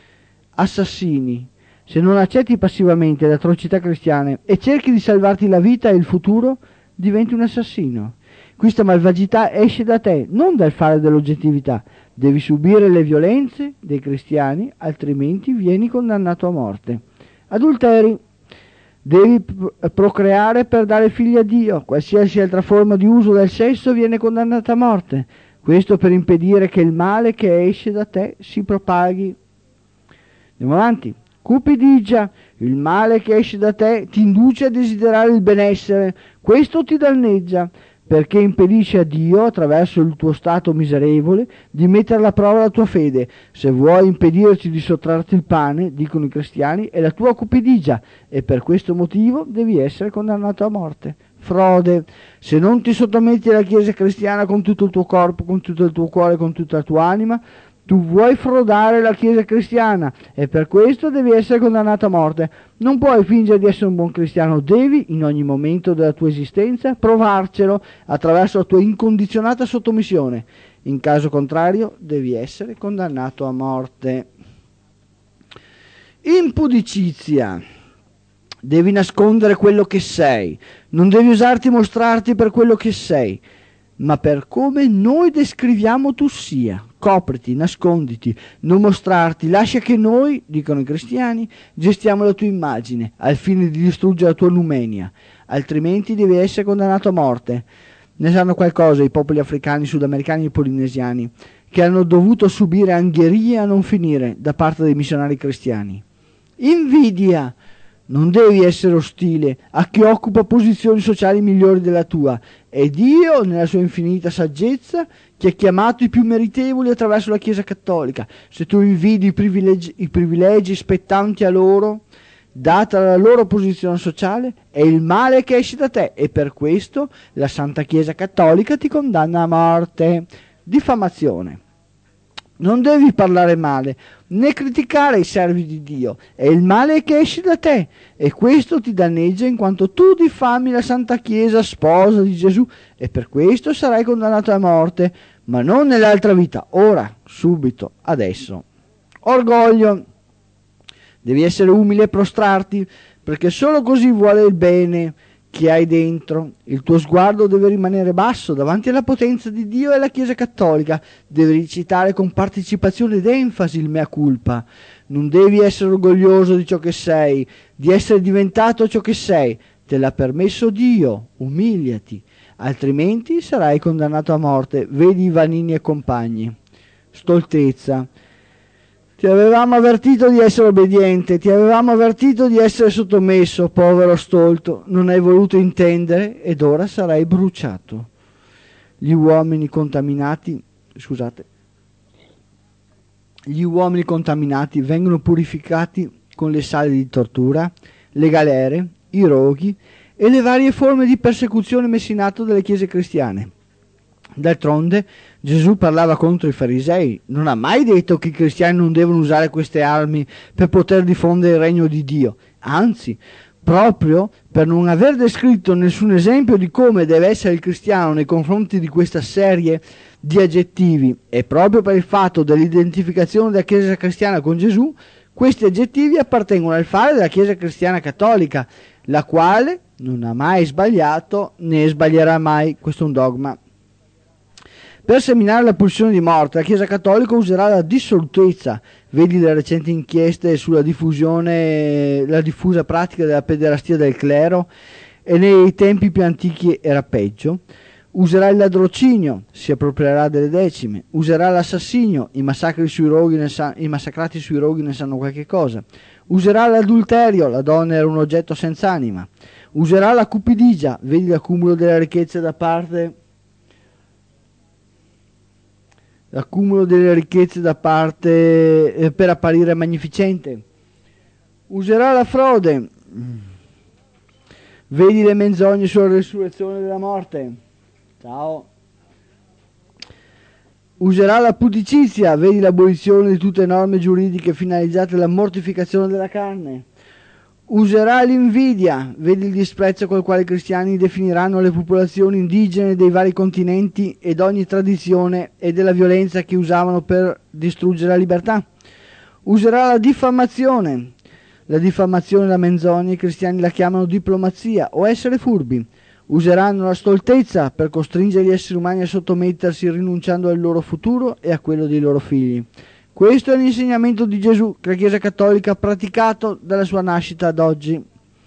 Assassini. Se non accetti passivamente le atrocità cristiane e cerchi di salvarti la vita e il futuro, diventi un assassino. Questa malvagità esce da te, non dal fare dell'oggettività. Devi subire le violenze dei cristiani, altrimenti vieni condannato a morte. Adulteri. Devi procreare per dare figli a Dio. Qualsiasi altra forma di uso del sesso viene condannata a morte. Questo per impedire che il male che esce da te si propaghi. Andiamo avanti. Cupidigia. Il male che esce da te ti induce a desiderare il benessere. Questo ti danneggia, perché impedisce a Dio, attraverso il tuo stato miserevole, di mettere alla prova la tua fede. Se vuoi impedirci di sottrarti il pane, dicono i cristiani, è la tua cupidigia, e per questo motivo devi essere condannato a morte. Frode. Se non ti sottometti alla Chiesa cristiana con tutto il tuo corpo, con tutto il tuo cuore, con tutta la tua anima, tu vuoi frodare la Chiesa cristiana e per questo devi essere condannato a morte. Non puoi fingere di essere un buon cristiano, devi, in ogni momento della tua esistenza, provarcelo attraverso la tua incondizionata sottomissione. In caso contrario, devi essere condannato a morte. Impudicizia. Devi nascondere quello che sei, non devi usarti mostrarti per quello che sei, ma per come noi descriviamo tu sia. Copriti, nasconditi, non mostrarti, lascia che noi, dicono i cristiani, gestiamo la tua immagine, al fine di distruggere la tua numenia, altrimenti devi essere condannato a morte. Ne sanno qualcosa i popoli africani, sudamericani e polinesiani, che hanno dovuto subire angherie a non finire da parte dei missionari cristiani. Invidia. Non devi essere ostile a chi occupa posizioni sociali migliori della tua. È Dio, nella sua infinita saggezza, che ha chiamato i più meritevoli attraverso la Chiesa cattolica. Se tu invidi i privilegi spettanti a loro, data la loro posizione sociale, è il male che esce da te, e per questo la Santa Chiesa cattolica ti condanna a morte. Diffamazione. Non devi parlare male, né criticare i servi di Dio, è il male che esce da te, e questo ti danneggia in quanto tu diffami la Santa Chiesa, sposa di Gesù, e per questo sarai condannato a morte, ma non nell'altra vita, ora, subito, adesso. Orgoglio. Devi essere umile e prostrarti, perché solo così vuole il bene che hai dentro. Il tuo sguardo deve rimanere basso davanti alla potenza di Dio e alla Chiesa Cattolica. Devi recitare con partecipazione ed enfasi il mea culpa. Non devi essere orgoglioso di ciò che sei, di essere diventato ciò che sei. Te l'ha permesso Dio, umiliati, altrimenti sarai condannato a morte. Vedi Vanini e compagni. Stoltezza. Ti avevamo avvertito di essere obbediente, ti avevamo avvertito di essere sottomesso, povero stolto, non hai voluto intendere ed ora sarai bruciato. Gli uomini contaminati vengono purificati con le sale di tortura, le galere, i roghi e le varie forme di persecuzione messe in atto dalle chiese cristiane. D'altronde Gesù parlava contro i farisei, non ha mai detto che i cristiani non devono usare queste armi per poter diffondere il regno di Dio, anzi, proprio per non aver descritto nessun esempio di come deve essere il cristiano nei confronti di questa serie di aggettivi e proprio per il fatto dell'identificazione della Chiesa cristiana con Gesù, questi aggettivi appartengono al fare della Chiesa cristiana cattolica, la quale non ha mai sbagliato né sbaglierà mai, questo è un dogma. Per seminare la pulsione di morte, la Chiesa Cattolica userà la dissolutezza, vedi le recenti inchieste sulla la diffusa pratica della pederastia del clero, e nei tempi più antichi era peggio. Userà il ladrocinio, si approprierà delle decime, userà l'assassinio, i massacrati sui roghi ne sanno qualche cosa, userà l'adulterio, la donna era un oggetto senza anima, userà la cupidigia, vedi l'accumulo delle ricchezze per apparire magnificente. Userà la frode, vedi le menzogne sulla resurrezione della morte. Ciao. Userà la pudicizia, vedi l'abolizione di tutte le norme giuridiche finalizzate alla mortificazione della carne. Userà l'invidia, vedi il disprezzo col quale i cristiani definiranno le popolazioni indigene dei vari continenti ed ogni tradizione e della violenza che usavano per distruggere la libertà. Userà la diffamazione e la menzogna, i cristiani la chiamano diplomazia o essere furbi. Useranno la stoltezza per costringere gli esseri umani a sottomettersi rinunciando al loro futuro e a quello dei loro figli. Questo è l'insegnamento di Gesù che la Chiesa Cattolica ha praticato dalla sua nascita ad oggi.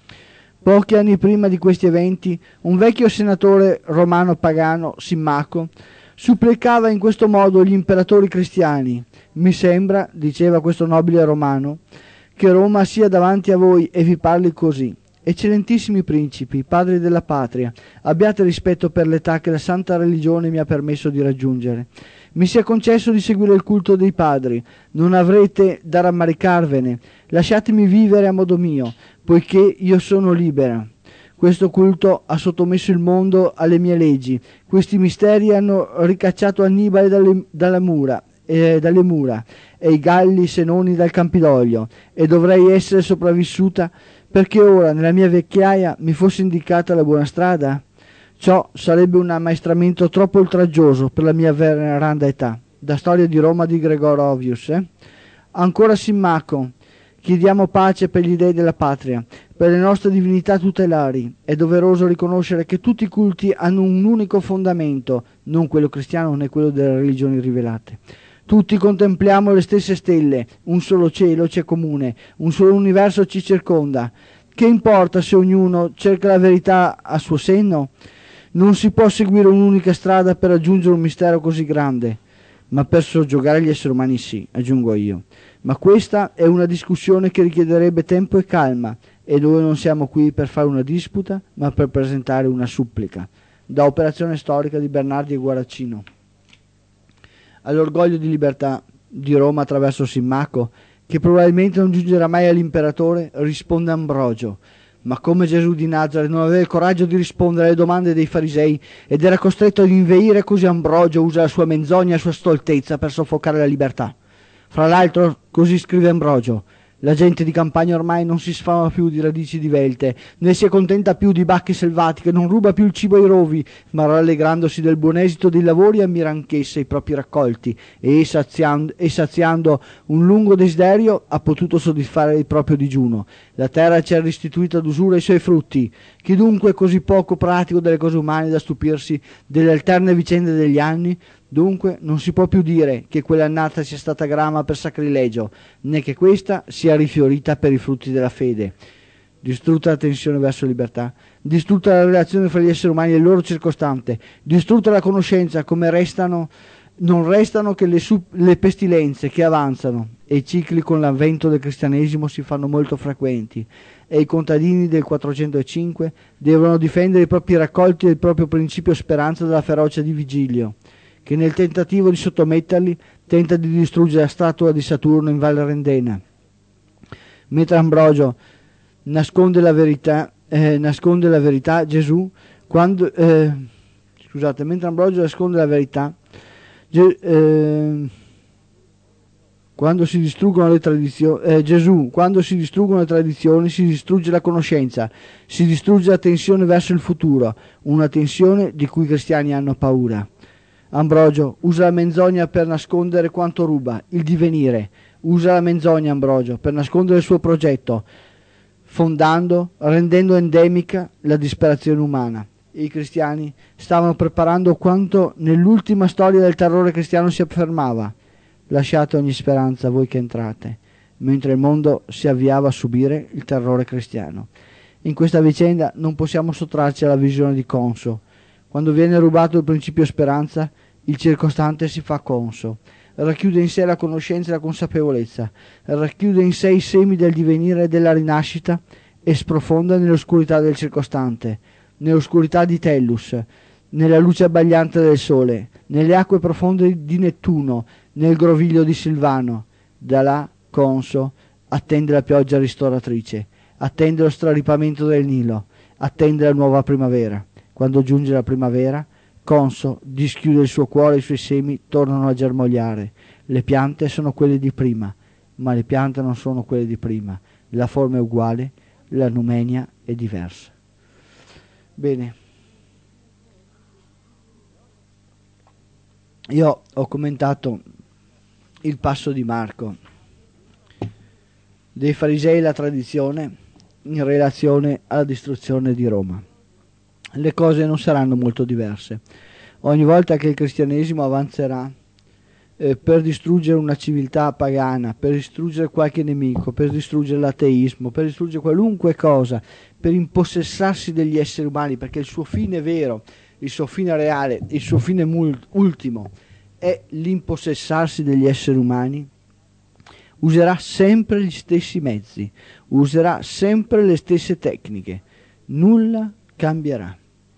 Pochi anni prima di questi eventi, un vecchio senatore romano pagano, Simmaco, supplicava in questo modo gli imperatori cristiani. Mi sembra, diceva questo nobile romano, che Roma sia davanti a voi e vi parli così. Eccellentissimi principi, padri della patria, abbiate rispetto per l'età che la santa religione mi ha permesso di raggiungere. Mi sia concesso di seguire il culto dei padri, non avrete da rammaricarvene, lasciatemi vivere a modo mio, poiché io sono libera. Questo culto ha sottomesso il mondo alle mie leggi, questi misteri hanno ricacciato Annibale dalle mura e i Galli Senoni dal Campidoglio, e dovrei essere sopravvissuta perché ora nella mia vecchiaia mi fosse indicata la buona strada? Ciò sarebbe un ammaestramento troppo oltraggioso per la mia veneranda età. Da Storia di Roma di Gregorovius. Ancora Simmaco. Chiediamo pace per gli dei della patria, per le nostre divinità tutelari. È doveroso riconoscere che tutti i culti hanno un unico fondamento, non quello cristiano né quello delle religioni rivelate. Tutti contempliamo le stesse stelle, un solo cielo ci è comune, un solo universo ci circonda. Che importa se ognuno cerca la verità a suo senno? Non si può seguire un'unica strada per raggiungere un mistero così grande, ma per soggiogare gli esseri umani sì, aggiungo io. Ma questa è una discussione che richiederebbe tempo e calma, e noi non siamo qui per fare una disputa, ma per presentare una supplica. Da Operazione Storica di Bernardi e Guaracino. All'orgoglio di libertà di Roma attraverso Simmaco, che probabilmente non giungerà mai all'imperatore, risponde Ambrogio. Ma come Gesù di Nazareth non aveva il coraggio di rispondere alle domande dei farisei ed era costretto ad inveire, così Ambrogio usa la sua menzogna e la sua stoltezza per soffocare la libertà. Fra l'altro, così scrive Ambrogio, La gente di campagna ormai non si sfama più di radici divelte, né si accontenta più di bacche selvatiche, non ruba più il cibo ai rovi, ma rallegrandosi del buon esito dei lavori ammira anch'essa i propri raccolti e saziando un lungo desiderio ha potuto soddisfare il proprio digiuno. La terra ci ha restituito ad usura i suoi frutti. Chi dunque è così poco pratico delle cose umane da stupirsi delle alterne vicende degli anni? Dunque non si può più dire che quell'annata sia stata grama per sacrilegio, né che questa sia rifiorita per i frutti della fede. Distrutta la tensione verso la libertà, distrutta la relazione fra gli esseri umani e il loro circostante, distrutta la conoscenza, come non restano che le pestilenze che avanzano, e i cicli con l'avvento del cristianesimo si fanno molto frequenti, e i contadini del 405 devono difendere i propri raccolti e il proprio principio speranza dalla ferocia di Vigilio, che nel tentativo di sottometterli tenta di distruggere la statua di Saturno in Valle Rendena. Mentre Ambrogio nasconde la verità, Gesù, mentre Ambrogio nasconde la verità, quando si distruggono le tradizioni, Gesù, quando si distruggono le tradizioni, si distrugge la conoscenza, si distrugge la tensione verso il futuro, una tensione di cui i cristiani hanno paura. Ambrogio usa la menzogna per nascondere quanto ruba, il divenire. Usa la menzogna Ambrogio per nascondere il suo progetto, rendendo endemica la disperazione umana. I cristiani stavano preparando quanto nell'ultima storia del terrore cristiano si affermava: lasciate ogni speranza voi che entrate, mentre il mondo si avviava a subire il terrore cristiano. In questa vicenda non possiamo sottrarci alla visione di Conso. Quando viene rubato il principio speranza, il circostante si fa conso, racchiude in sé la conoscenza e la consapevolezza, racchiude in sé i semi del divenire e della rinascita e sprofonda nell'oscurità del circostante, nell'oscurità di Tellus, nella luce abbagliante del sole, nelle acque profonde di Nettuno, nel groviglio di Silvano. Da là, Conso attende la pioggia ristoratrice, attende lo straripamento del Nilo, attende la nuova primavera. Quando giunge la primavera, Conso dischiude il suo cuore e i suoi semi tornano a germogliare. Le piante sono quelle di prima, ma le piante non sono quelle di prima. La forma è uguale, la numenia è diversa. Bene. Io ho commentato il passo di Marco dei farisei e la tradizione in relazione alla distruzione di Roma. Le cose non saranno molto diverse. Ogni volta che il cristianesimo avanzerà per distruggere una civiltà pagana, per distruggere qualche nemico, per distruggere l'ateismo, per distruggere qualunque cosa, per impossessarsi degli esseri umani, perché il suo fine vero, il suo fine reale, il suo fine ultimo è l'impossessarsi degli esseri umani, userà sempre gli stessi mezzi, userà sempre le stesse tecniche, nulla cambierà.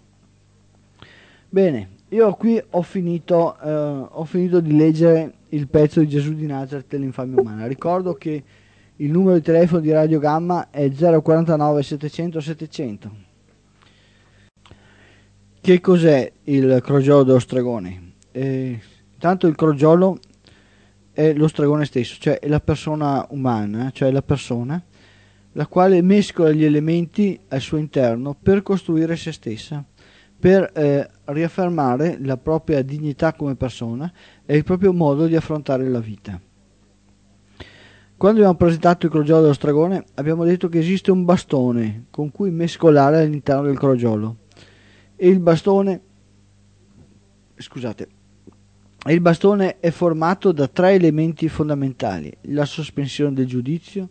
Bene, io qui ho finito di leggere il pezzo di Gesù di Nazareth e l'infamia umana. Ricordo che il numero di telefono di Radio Gamma è 049 700 700. Che cos'è il crogiolo dello stregone? Intanto il crogiolo è lo stregone stesso, cioè è la persona umana, cioè la persona la quale mescola gli elementi al suo interno per costruire se stessa, per riaffermare la propria dignità come persona e il proprio modo di affrontare la vita. Quando abbiamo presentato il crogiolo dello stregone abbiamo detto che esiste un bastone con cui mescolare all'interno del crogiolo e il bastone è formato da 3 elementi fondamentali: la sospensione del giudizio,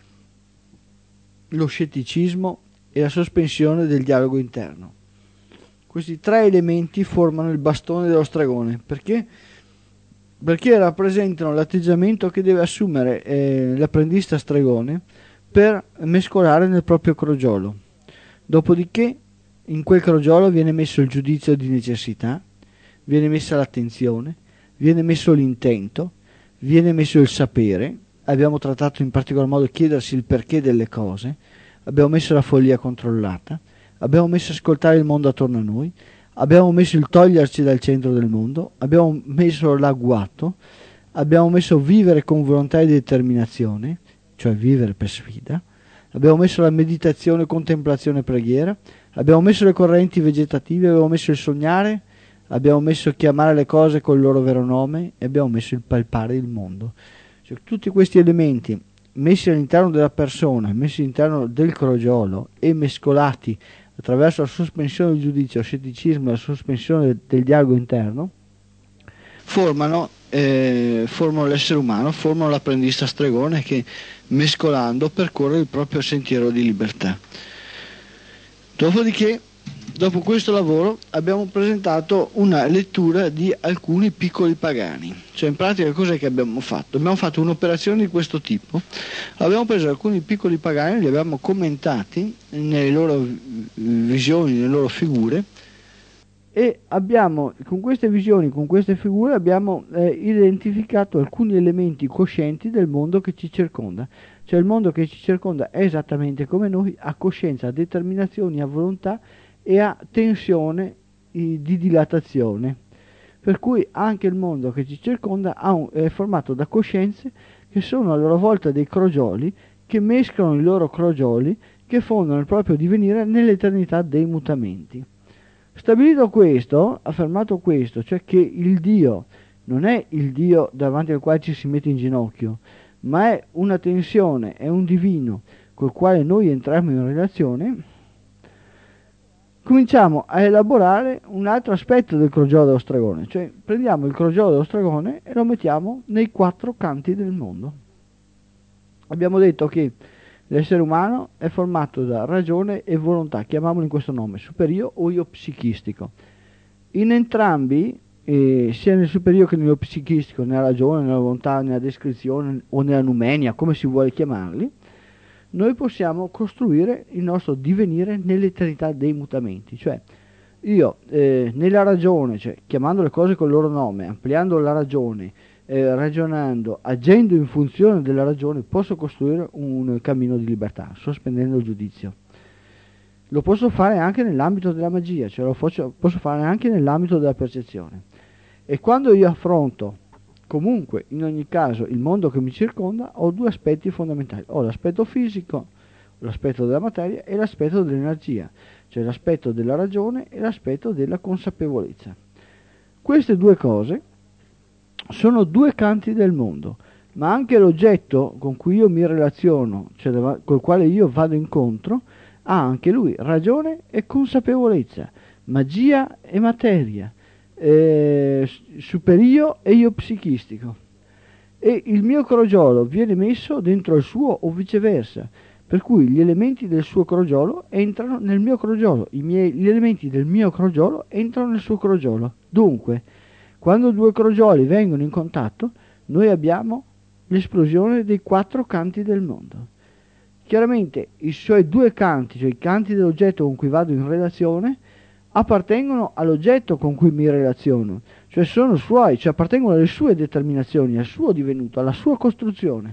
lo scetticismo e la sospensione del dialogo interno. Questi 3 elementi formano il bastone dello stregone. Perché rappresentano l'atteggiamento che deve assumere l'apprendista stregone per mescolare nel proprio crogiolo. Dopodiché in quel crogiolo viene messo il giudizio di necessità, viene messa l'attenzione, viene messo l'intento, viene messo il sapere. Abbiamo trattato in particolar modo chiedersi il perché delle cose, abbiamo messo la follia controllata, abbiamo messo ascoltare il mondo attorno a noi, abbiamo messo il toglierci dal centro del mondo, abbiamo messo l'agguato, abbiamo messo vivere con volontà e determinazione cioè vivere per sfida, abbiamo messo la meditazione, contemplazione, preghiera, abbiamo messo le correnti vegetative, abbiamo messo il sognare, abbiamo messo chiamare le cose col loro vero nome e abbiamo messo il palpare il mondo. Cioè, tutti questi elementi messi all'interno della persona, messi all'interno del crogiolo e mescolati attraverso la sospensione del giudizio, il scetticismo e la sospensione del dialogo interno, formano l'essere umano, formano l'apprendista stregone che mescolando percorre il proprio sentiero di libertà. Dopodiché, dopo questo lavoro, abbiamo presentato una lettura di alcuni piccoli pagani. Cioè, in pratica, cos'è che abbiamo fatto? Abbiamo fatto un'operazione di questo tipo. Abbiamo preso alcuni piccoli pagani, li abbiamo commentati nelle loro visioni, nelle loro figure, e abbiamo, con queste visioni, con queste figure, abbiamo identificato alcuni elementi coscienti del mondo che ci circonda. Cioè, il mondo che ci circonda è esattamente come noi, ha coscienza, ha determinazioni, ha volontà e ha tensione di dilatazione. Per cui anche il mondo che ci circonda è formato da coscienze che sono a loro volta dei crogioli, che mescolano i loro crogioli, che fondano il proprio divenire nell'eternità dei mutamenti. Stabilito questo, affermato questo, cioè che il Dio non è il Dio davanti al quale ci si mette in ginocchio, ma è una tensione, è un divino col quale noi entriamo in relazione, cominciamo a elaborare un altro aspetto del crogiolo dello stregone, cioè prendiamo il crogiolo dello stregone e lo mettiamo nei 4 canti del mondo. Abbiamo detto che l'essere umano è formato da ragione e volontà, chiamiamolo in questo nome, superio o io psichistico. In entrambi, sia nel superio che nello psichistico, nella ragione, nella volontà, nella descrizione o nella numenia, come si vuole chiamarli, noi possiamo costruire il nostro divenire nell'eternità dei mutamenti. Cioè, io nella ragione, cioè chiamando le cose col loro nome, ampliando la ragione, ragionando, agendo in funzione della ragione, posso costruire un cammino di libertà, sospendendo il giudizio. Lo posso fare anche nell'ambito della magia, cioè posso fare anche nell'ambito della percezione. E quando io affronto comunque, in ogni caso, il mondo che mi circonda, ho 2 aspetti fondamentali. Ho l'aspetto fisico, l'aspetto della materia e l'aspetto dell'energia, cioè l'aspetto della ragione e l'aspetto della consapevolezza. Queste 2 cose sono 2 canti del mondo, ma anche l'oggetto con cui io mi relaziono, cioè col quale io vado incontro, ha anche lui ragione e consapevolezza, magia e materia, superio e io psichistico. E il mio crogiolo viene messo dentro il suo o viceversa, per cui gli elementi del suo crogiolo entrano nel mio crogiolo, gli elementi del mio crogiolo entrano nel suo crogiolo. Dunque, quando 2 crogioli vengono in contatto, noi abbiamo l'esplosione dei 4 canti del mondo. Chiaramente i suoi 2 canti, cioè i canti dell'oggetto con cui vado in relazione, appartengono all'oggetto con cui mi relaziono, cioè sono suoi, cioè appartengono alle sue determinazioni, al suo divenuto, alla sua costruzione.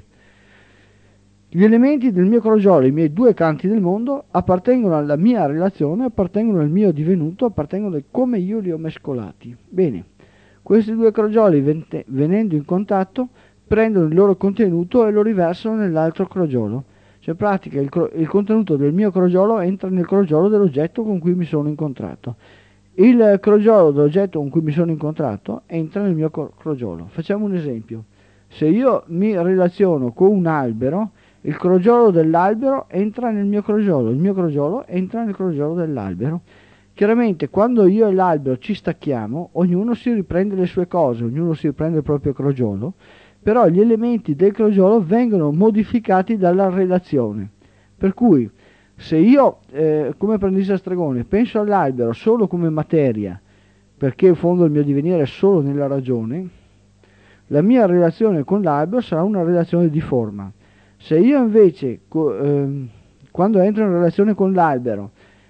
Gli elementi del mio crogiolo, i miei 2 canti del mondo, appartengono alla mia relazione, appartengono al mio divenuto, appartengono a come io li ho mescolati. Bene, questi 2 crogioli venendo in contatto prendono il loro contenuto e lo riversano nell'altro crogiolo. Cioè in pratica il contenuto del mio crogiolo entra nel crogiolo dell'oggetto con cui mi sono incontrato. Il crogiolo dell'oggetto con cui mi sono incontrato entra nel mio crogiolo. Facciamo un esempio. Se io mi relaziono con un albero, il crogiolo dell'albero entra nel mio crogiolo, il mio crogiolo entra nel crogiolo dell'albero. Chiaramente quando io e l'albero ci stacchiamo, ognuno si riprende le sue cose, ognuno si riprende il proprio crogiolo, però gli elementi del crogiolo vengono modificati dalla relazione. Per cui se io, come apprendista stregone, penso all'albero solo come materia, perché in fondo il mio divenire è solo nella ragione, la mia relazione con l'albero sarà una relazione di forma. Se io invece, quando entro in relazione con l'albero,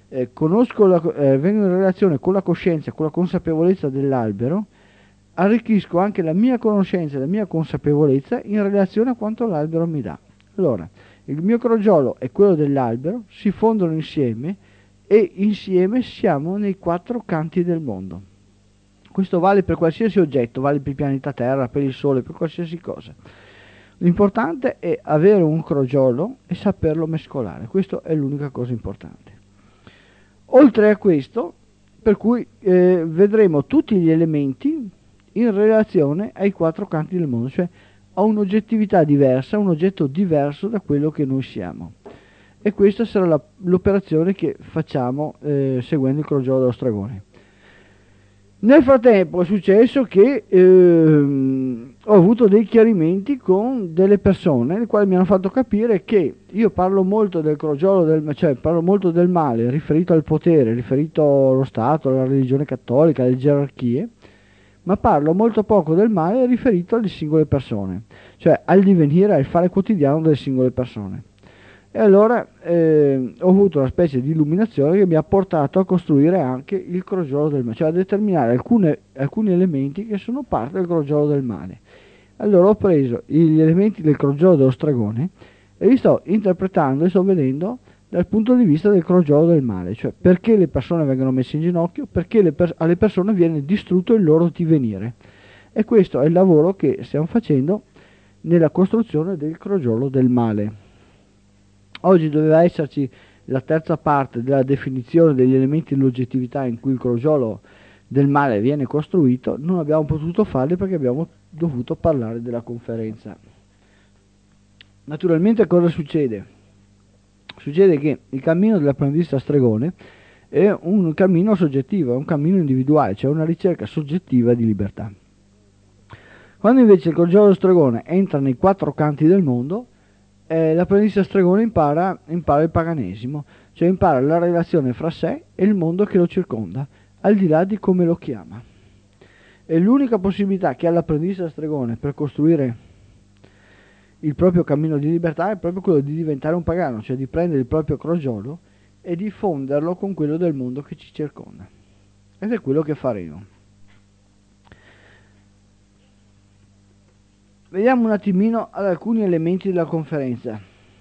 vengo in relazione con la coscienza, con la consapevolezza dell'albero, arricchisco anche la mia conoscenza e la mia consapevolezza in relazione a quanto l'albero mi dà. Allora, il mio crogiolo e quello dell'albero si fondono insieme e insieme siamo nei 4 canti del mondo. Questo vale per qualsiasi oggetto, vale per il pianeta Terra, per il Sole, per qualsiasi cosa. L'importante è avere un crogiolo e saperlo mescolare, questa è l'unica cosa importante. Oltre a questo, per cui vedremo tutti gli elementi in relazione ai quattro canti del mondo, cioè a un'oggettività diversa, un oggetto diverso da quello che noi siamo. E questa sarà l'operazione che facciamo seguendo il crogiolo dello stregone. Nel frattempo è successo che ho avuto dei chiarimenti con delle persone, le quali mi hanno fatto capire che io parlo molto del crogiolo, cioè parlo molto del male riferito al potere, riferito allo Stato, alla religione cattolica, alle gerarchie, ma parlo molto poco del male riferito alle singole persone, cioè al divenire, al fare quotidiano delle singole persone. E allora ho avuto una specie di illuminazione che mi ha portato a costruire anche il crogiolo del male, cioè a determinare alcuni elementi che sono parte del crogiolo del male. Allora ho preso gli elementi del crogiolo dello stregone e li sto interpretando e sto vedendo dal punto di vista del crogiolo del male, cioè perché le persone vengono messe in ginocchio, perché alle persone viene distrutto il loro divenire. E questo è il lavoro che stiamo facendo nella costruzione del crogiolo del male. Oggi doveva esserci la terza parte della definizione degli elementi dell'oggettività in cui il crogiolo del male viene costruito, non abbiamo potuto farli perché abbiamo dovuto parlare della conferenza. Naturalmente cosa succede? Succede che il cammino dell'apprendista stregone è un cammino soggettivo, è un cammino individuale, cioè una ricerca soggettiva di libertà. Quando invece il crogiolo dello stregone entra nei quattro canti del mondo, l'apprendista stregone impara il paganesimo, cioè impara la relazione fra sé e il mondo che lo circonda, al di là di come lo chiama. E l'unica possibilità che ha l'apprendista stregone per costruire il proprio cammino di libertà è proprio quello di diventare un pagano, cioè di prendere il proprio crogiolo e di fonderlo con quello del mondo che ci circonda. Ed è quello che faremo. Vediamo un attimino ad alcuni elementi della conferenza.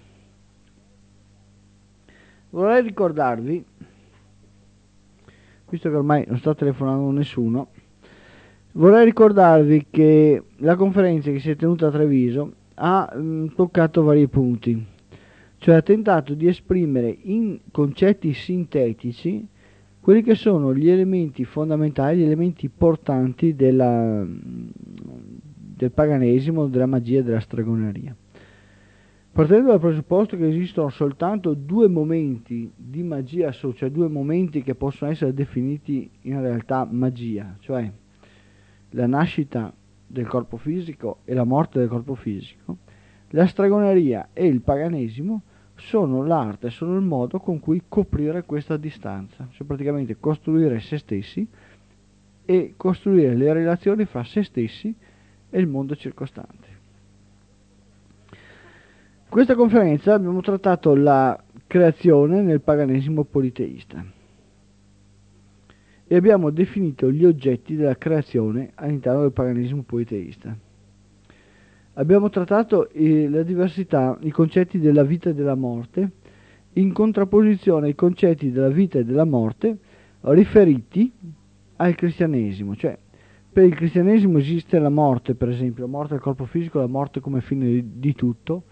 Vorrei ricordarvi, visto che ormai non sta telefonando nessuno, vorrei ricordarvi che la conferenza che si è tenuta a Treviso ha toccato vari punti, cioè ha tentato di esprimere in concetti sintetici quelli che sono gli elementi fondamentali, gli elementi portanti del paganesimo, della magia e della stregoneria. Partendo dal presupposto che esistono soltanto due momenti di magia, cioè due momenti che possono essere definiti in realtà magia, cioè la nascita del corpo fisico e la morte del corpo fisico, la stregoneria e il paganesimo sono l'arte, sono il modo con cui coprire questa distanza, cioè praticamente costruire se stessi e costruire le relazioni fra se stessi e il mondo circostante. In questa conferenza abbiamo trattato la creazione nel paganesimo politeista e abbiamo definito gli oggetti della creazione all'interno del paganesimo politeista. Abbiamo trattato la diversità, i concetti della vita e della morte, in contrapposizione ai concetti della vita e della morte riferiti al cristianesimo, cioè per il cristianesimo esiste la morte, per esempio, la morte del corpo fisico, la morte come fine di tutto,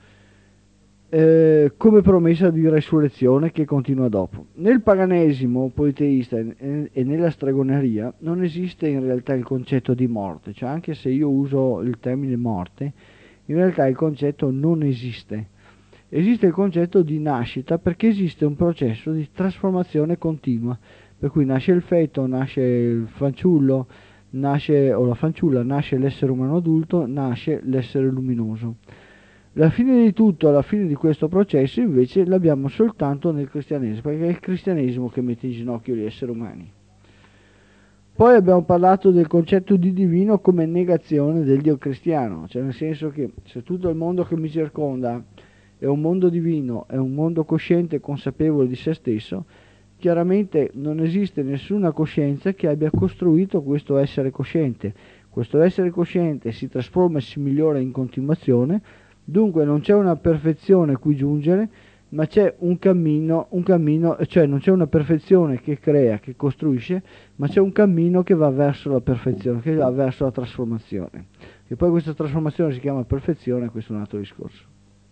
come promessa di resurrezione che continua dopo. Nel paganesimo politeista e nella stregoneria non esiste in realtà il concetto di morte, cioè anche se io uso il termine morte, in realtà il concetto non esiste. Esiste il concetto di nascita perché esiste un processo di trasformazione continua, per cui nasce il feto, nasce il fanciullo, o la fanciulla, nasce l'essere umano adulto, nasce l'essere luminoso. La fine di tutto, alla fine di questo processo, invece, l'abbiamo soltanto nel cristianesimo, perché è il cristianesimo che mette in ginocchio gli esseri umani. Poi abbiamo parlato del concetto di divino come negazione del Dio cristiano, cioè nel senso che se tutto il mondo che mi circonda è un mondo divino, è un mondo cosciente e consapevole di se stesso, chiaramente non esiste nessuna coscienza che abbia costruito questo essere cosciente. Questo essere cosciente si trasforma e si migliora in continuazione, dunque non c'è una perfezione a cui giungere, ma c'è un cammino, cioè non c'è una perfezione che crea, che costruisce, ma c'è un cammino che va verso la perfezione, che va verso la trasformazione. Che poi questa trasformazione si chiama perfezione, questo è un altro discorso.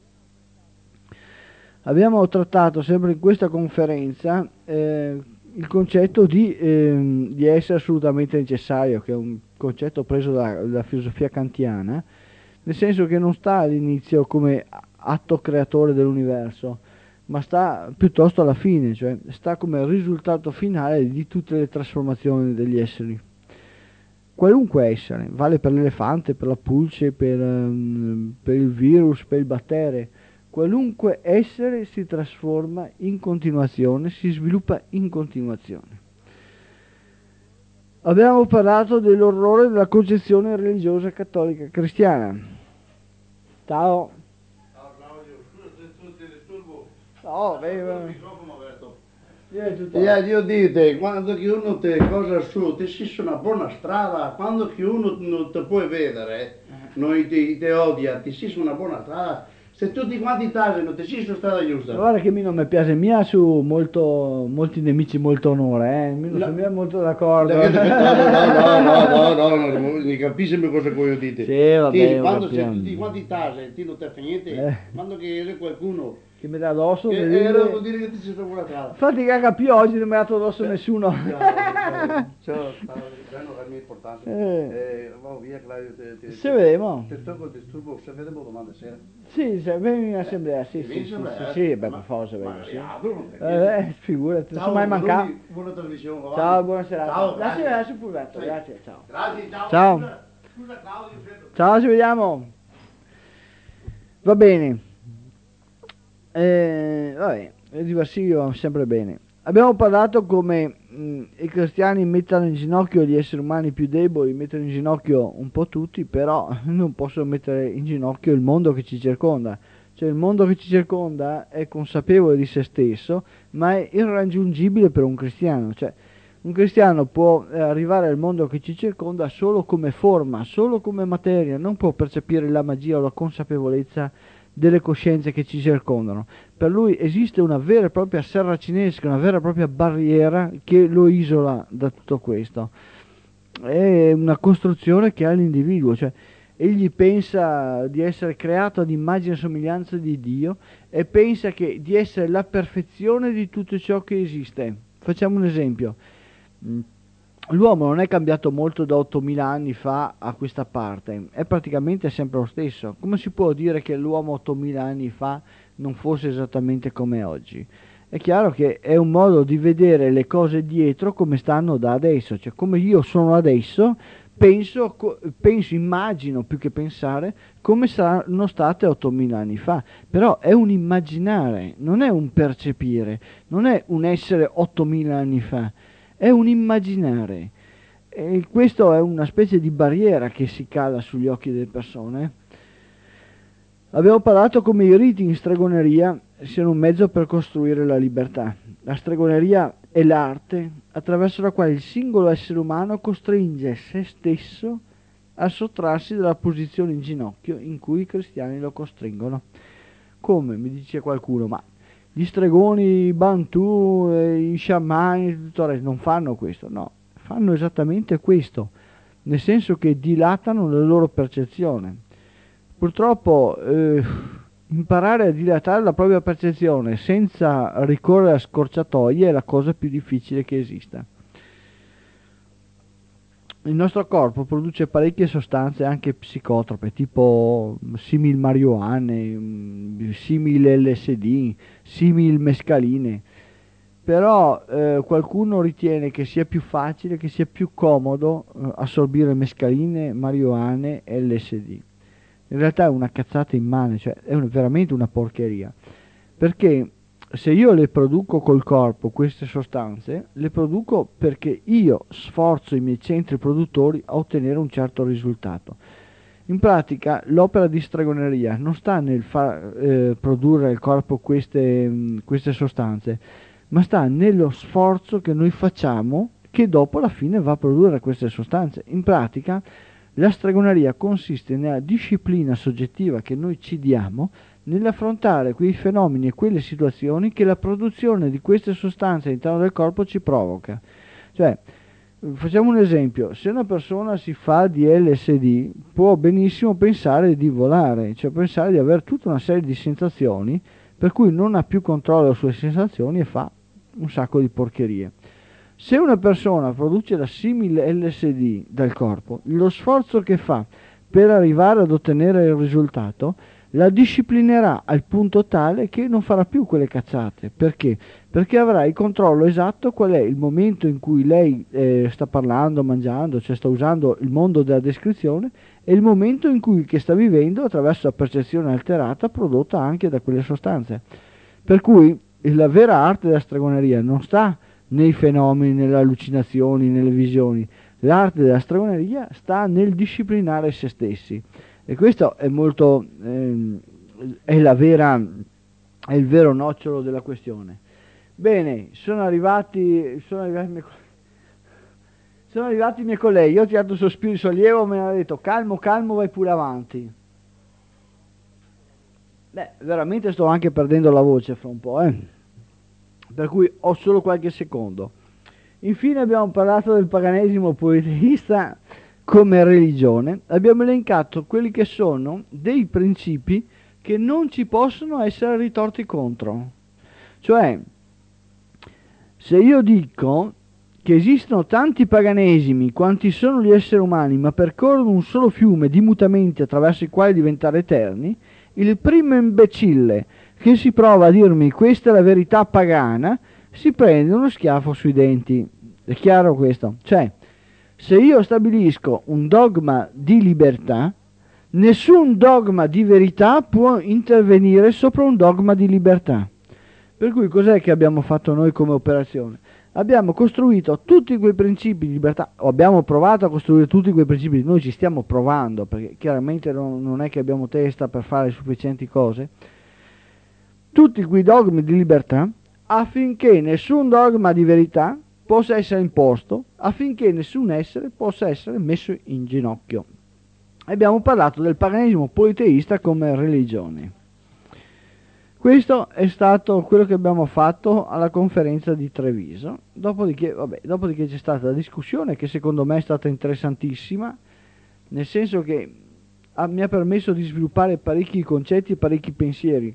Abbiamo trattato sempre in questa conferenza il concetto di essere assolutamente necessario, che è un concetto preso dalla filosofia kantiana, nel senso che non sta all'inizio come atto creatore dell'universo, ma sta piuttosto alla fine, cioè sta come risultato finale di tutte le trasformazioni degli esseri. Qualunque essere, vale per l'elefante, per la pulce, per il virus, per il batterio. Qualunque essere si trasforma in continuazione, si sviluppa in continuazione. Abbiamo parlato dell'orrore della concezione religiosa cattolica cristiana. Ciao. Ciao Claudio, scusa se ti disturbo. No, Il microfono aperto. Io dite, quando che uno ti cosa su, ti si su una buona strada, quando che uno non ti puoi vedere, non ti odia, ti si su una buona strada. Se tutti quanti tagliano, ti si su strada giusta. Guarda che mi non mi piace, mi ha su molti nemici molto onore, mi non sono molto d'accordo. No, mi capisci cosa voglio dire. Sì, vabbè, Quando se tutti quanti tagliano, ti non ti fa niente, quando che c'è qualcuno che mi dà addosso, vuol dire che ti si trova una strada. Infatti caga più oggi non mi ha dato addosso nessuno. Ciao, è importante. Via Claudio, se vedremo. Ti tolgo il disturbo, se vedremo domani sera. Sì, se vieni in assemblea, sì, beh, per forza vengo, sì. Figurati, non sono mai mancato. Buona televisione. Ciao, buona serata. Ciao, Grazie sul pulvetto, grazie, ciao. Grazie, ciao. Ciao. Scusa Claudio. Ciao, ci vediamo. Va bene. Vabbè, il diversivo va sempre bene. Abbiamo parlato come i cristiani mettano in ginocchio gli esseri umani più deboli, mettono in ginocchio un po' tutti, però non possono mettere in ginocchio il mondo che ci circonda. Cioè il mondo che ci circonda è consapevole di se stesso, ma è irraggiungibile per un cristiano. Cioè un cristiano può arrivare al mondo che ci circonda solo come forma, solo come materia, non può percepire la magia o la consapevolezza delle coscienze che ci circondano. Per lui esiste una vera e propria serracinesca, una vera e propria barriera che lo isola da tutto questo. È una costruzione che ha l'individuo, cioè egli pensa di essere creato ad immagine e somiglianza di Dio e pensa che di essere la perfezione di tutto ciò che esiste. Facciamo un esempio. L'uomo non è cambiato molto da 8000 anni fa a questa parte, è praticamente sempre lo stesso. Come si può dire che l'uomo 8000 anni fa non fosse esattamente come oggi? È chiaro che è un modo di vedere le cose dietro come stanno da adesso, cioè come io sono adesso, penso, immagino più che pensare come saranno state 8000 anni fa. Però è un immaginare, non è un percepire, non è un essere 8000 anni fa. È un immaginare, e questo è una specie di barriera che si cala sugli occhi delle persone. Abbiamo parlato come i riti in stregoneria siano un mezzo per costruire la libertà. La stregoneria è l'arte attraverso la quale il singolo essere umano costringe se stesso a sottrarsi dalla posizione in ginocchio in cui i cristiani lo costringono. Come, mi dice qualcuno, ma gli stregoni, i Bantu, i sciamani, tutto il resto non fanno questo, no, fanno esattamente questo, nel senso che dilatano la loro percezione. Purtroppo imparare a dilatare la propria percezione senza ricorrere a scorciatoie è la cosa più difficile che esista. Il nostro corpo produce parecchie sostanze anche psicotrope, tipo simil marijuane, simil LSD, simil mescaline. Però qualcuno ritiene che sia più facile, che sia più comodo assorbire mescaline, marijuane e LSD. In realtà è una cazzata immane, cioè è veramente una porcheria. Perché se io le produco col corpo queste sostanze, le produco perché io sforzo i miei centri produttori a ottenere un certo risultato. In pratica l'opera di stregoneria non sta nel far produrre al corpo queste sostanze, ma sta nello sforzo che noi facciamo che dopo alla fine va a produrre queste sostanze. In pratica la stregoneria consiste nella disciplina soggettiva che noi ci diamo nell'affrontare quei fenomeni e quelle situazioni che la produzione di queste sostanze all'interno del corpo ci provoca. Cioè, Facciamo un esempio: se una persona si fa di LSD può benissimo pensare di volare, cioè pensare di avere tutta una serie di sensazioni per cui non ha più controllo delle sue sensazioni e fa un sacco di porcherie. Se una persona produce la simile LSD dal corpo, lo sforzo che fa per arrivare ad ottenere il risultato la disciplinerà al punto tale che non farà più quelle cazzate. Perché? Perché avrà il controllo esatto qual è il momento in cui lei sta parlando, mangiando, cioè sta usando il mondo della descrizione, e il momento in cui che sta vivendo attraverso la percezione alterata prodotta anche da quelle sostanze. Per cui la vera arte della stregoneria non sta nei fenomeni, nelle allucinazioni, nelle visioni. L'arte della stregoneria sta nel disciplinare se stessi. E questo è molto, è il vero nocciolo della questione. Bene, sono arrivati i miei colleghi. Io ho tirato un sospiro di sollievo, me ne ha detto calmo, calmo, vai pure avanti. Beh, veramente sto anche perdendo la voce fra un po', per cui ho solo qualche secondo. Infine abbiamo parlato del paganesimo politeista come religione, abbiamo elencato quelli che sono dei principi che non ci possono essere ritorti contro. Cioè, se io dico che esistono tanti paganesimi quanti sono gli esseri umani, ma percorrono un solo fiume di mutamenti attraverso i quali diventare eterni, il primo imbecille che si prova a dirmi questa è la verità pagana si prende uno schiaffo sui denti. È chiaro questo? Cioè, se io stabilisco un dogma di libertà, nessun dogma di verità può intervenire sopra un dogma di libertà. Per cui cos'è che abbiamo fatto noi come operazione? Abbiamo costruito tutti quei principi di libertà, o abbiamo provato a costruire tutti quei principi, noi ci stiamo provando, perché chiaramente non è che abbiamo testa per fare sufficienti cose, tutti quei dogmi di libertà affinché nessun dogma di verità possa essere imposto, affinché nessun essere possa essere messo in ginocchio. Abbiamo parlato del paganesimo politeista come religione. Questo è stato quello che abbiamo fatto alla conferenza di Treviso. Dopodiché c'è stata la discussione che secondo me è stata interessantissima, nel senso che mi ha permesso di sviluppare parecchi concetti e parecchi pensieri.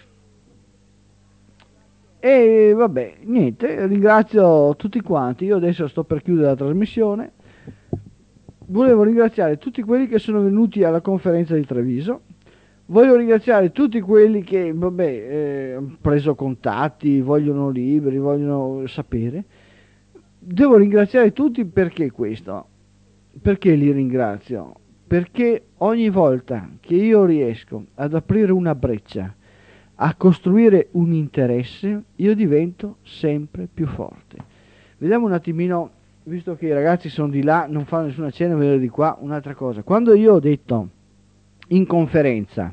E vabbè, niente, ringrazio tutti quanti. Io adesso sto per chiudere la trasmissione. Volevo ringraziare tutti quelli che sono venuti alla conferenza di Treviso. Voglio ringraziare tutti quelli che hanno preso contatti, vogliono libri, vogliono sapere. Devo ringraziare tutti perché questo? Perché li ringrazio? Perché ogni volta che io riesco ad aprire una breccia, a costruire un interesse, io divento sempre più forte. Vediamo un attimino, visto che i ragazzi sono di là, non fanno nessuna cena, vedere di qua, un'altra cosa. Quando io ho detto in conferenza,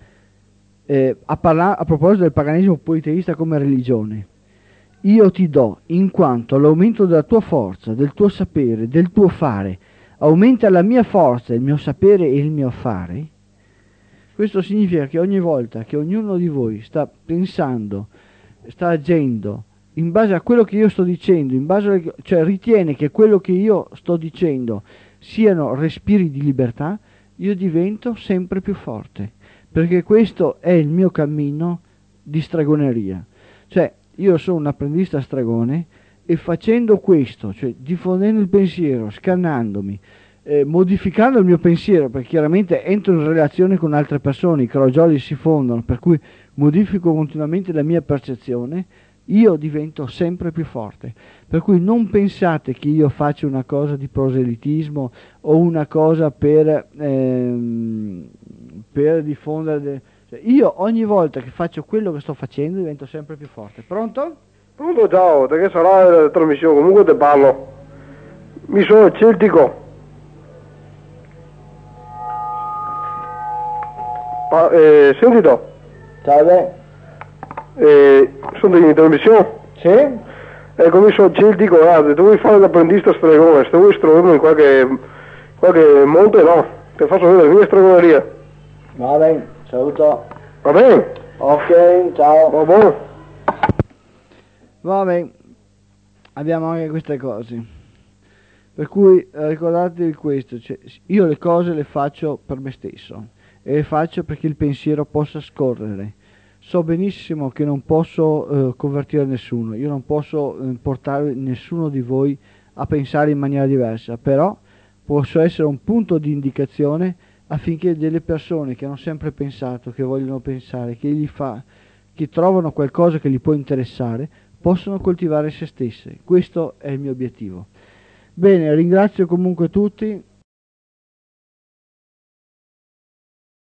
a proposito del paganesimo politeista come religione, io ti do, in quanto l'aumento della tua forza, del tuo sapere, del tuo fare, aumenta la mia forza, il mio sapere e il mio fare, questo significa che ogni volta che ognuno di voi sta pensando, sta agendo, in base a quello che io sto dicendo, cioè ritiene che quello che io sto dicendo siano respiri di libertà, io divento sempre più forte, perché questo è il mio cammino di stregoneria. Cioè, io sono un apprendista stregone e facendo questo, cioè diffondendo il pensiero, scannandomi, modificando il mio pensiero, perché chiaramente entro in relazione con altre persone, i crogioli si fondono, per cui modifico continuamente la mia percezione, io divento sempre più forte. Per cui non pensate che io faccia una cosa di proselitismo o una cosa per diffondere. Cioè, io ogni volta che faccio quello che sto facendo divento sempre più forte. Pronto? Pronto, ciao, da che sarà la trasmissione? Comunque te parlo. Mi sono celtico. Sentito? Salve. Sono in trasmissione? Sì? Ecco, mi sono celtico, guarda, tu vuoi fare l'apprendista stregone, se vuoi stregone in qualche monte, no, ti faccio vedere la mia stregoneria. Va bene, saluto. Va bene? Ok, ciao. Va buono. Va bene, abbiamo anche queste cose. Per cui ricordatevi questo, cioè, io le cose le faccio per me stesso e le faccio perché il pensiero possa scorrere. So benissimo che non posso convertire nessuno, io non posso portare nessuno di voi a pensare in maniera diversa, però posso essere un punto di indicazione affinché delle persone che hanno sempre pensato, che vogliono pensare, che trovano qualcosa che gli può interessare, possano coltivare se stesse. Questo è il mio obiettivo. Bene, ringrazio comunque tutti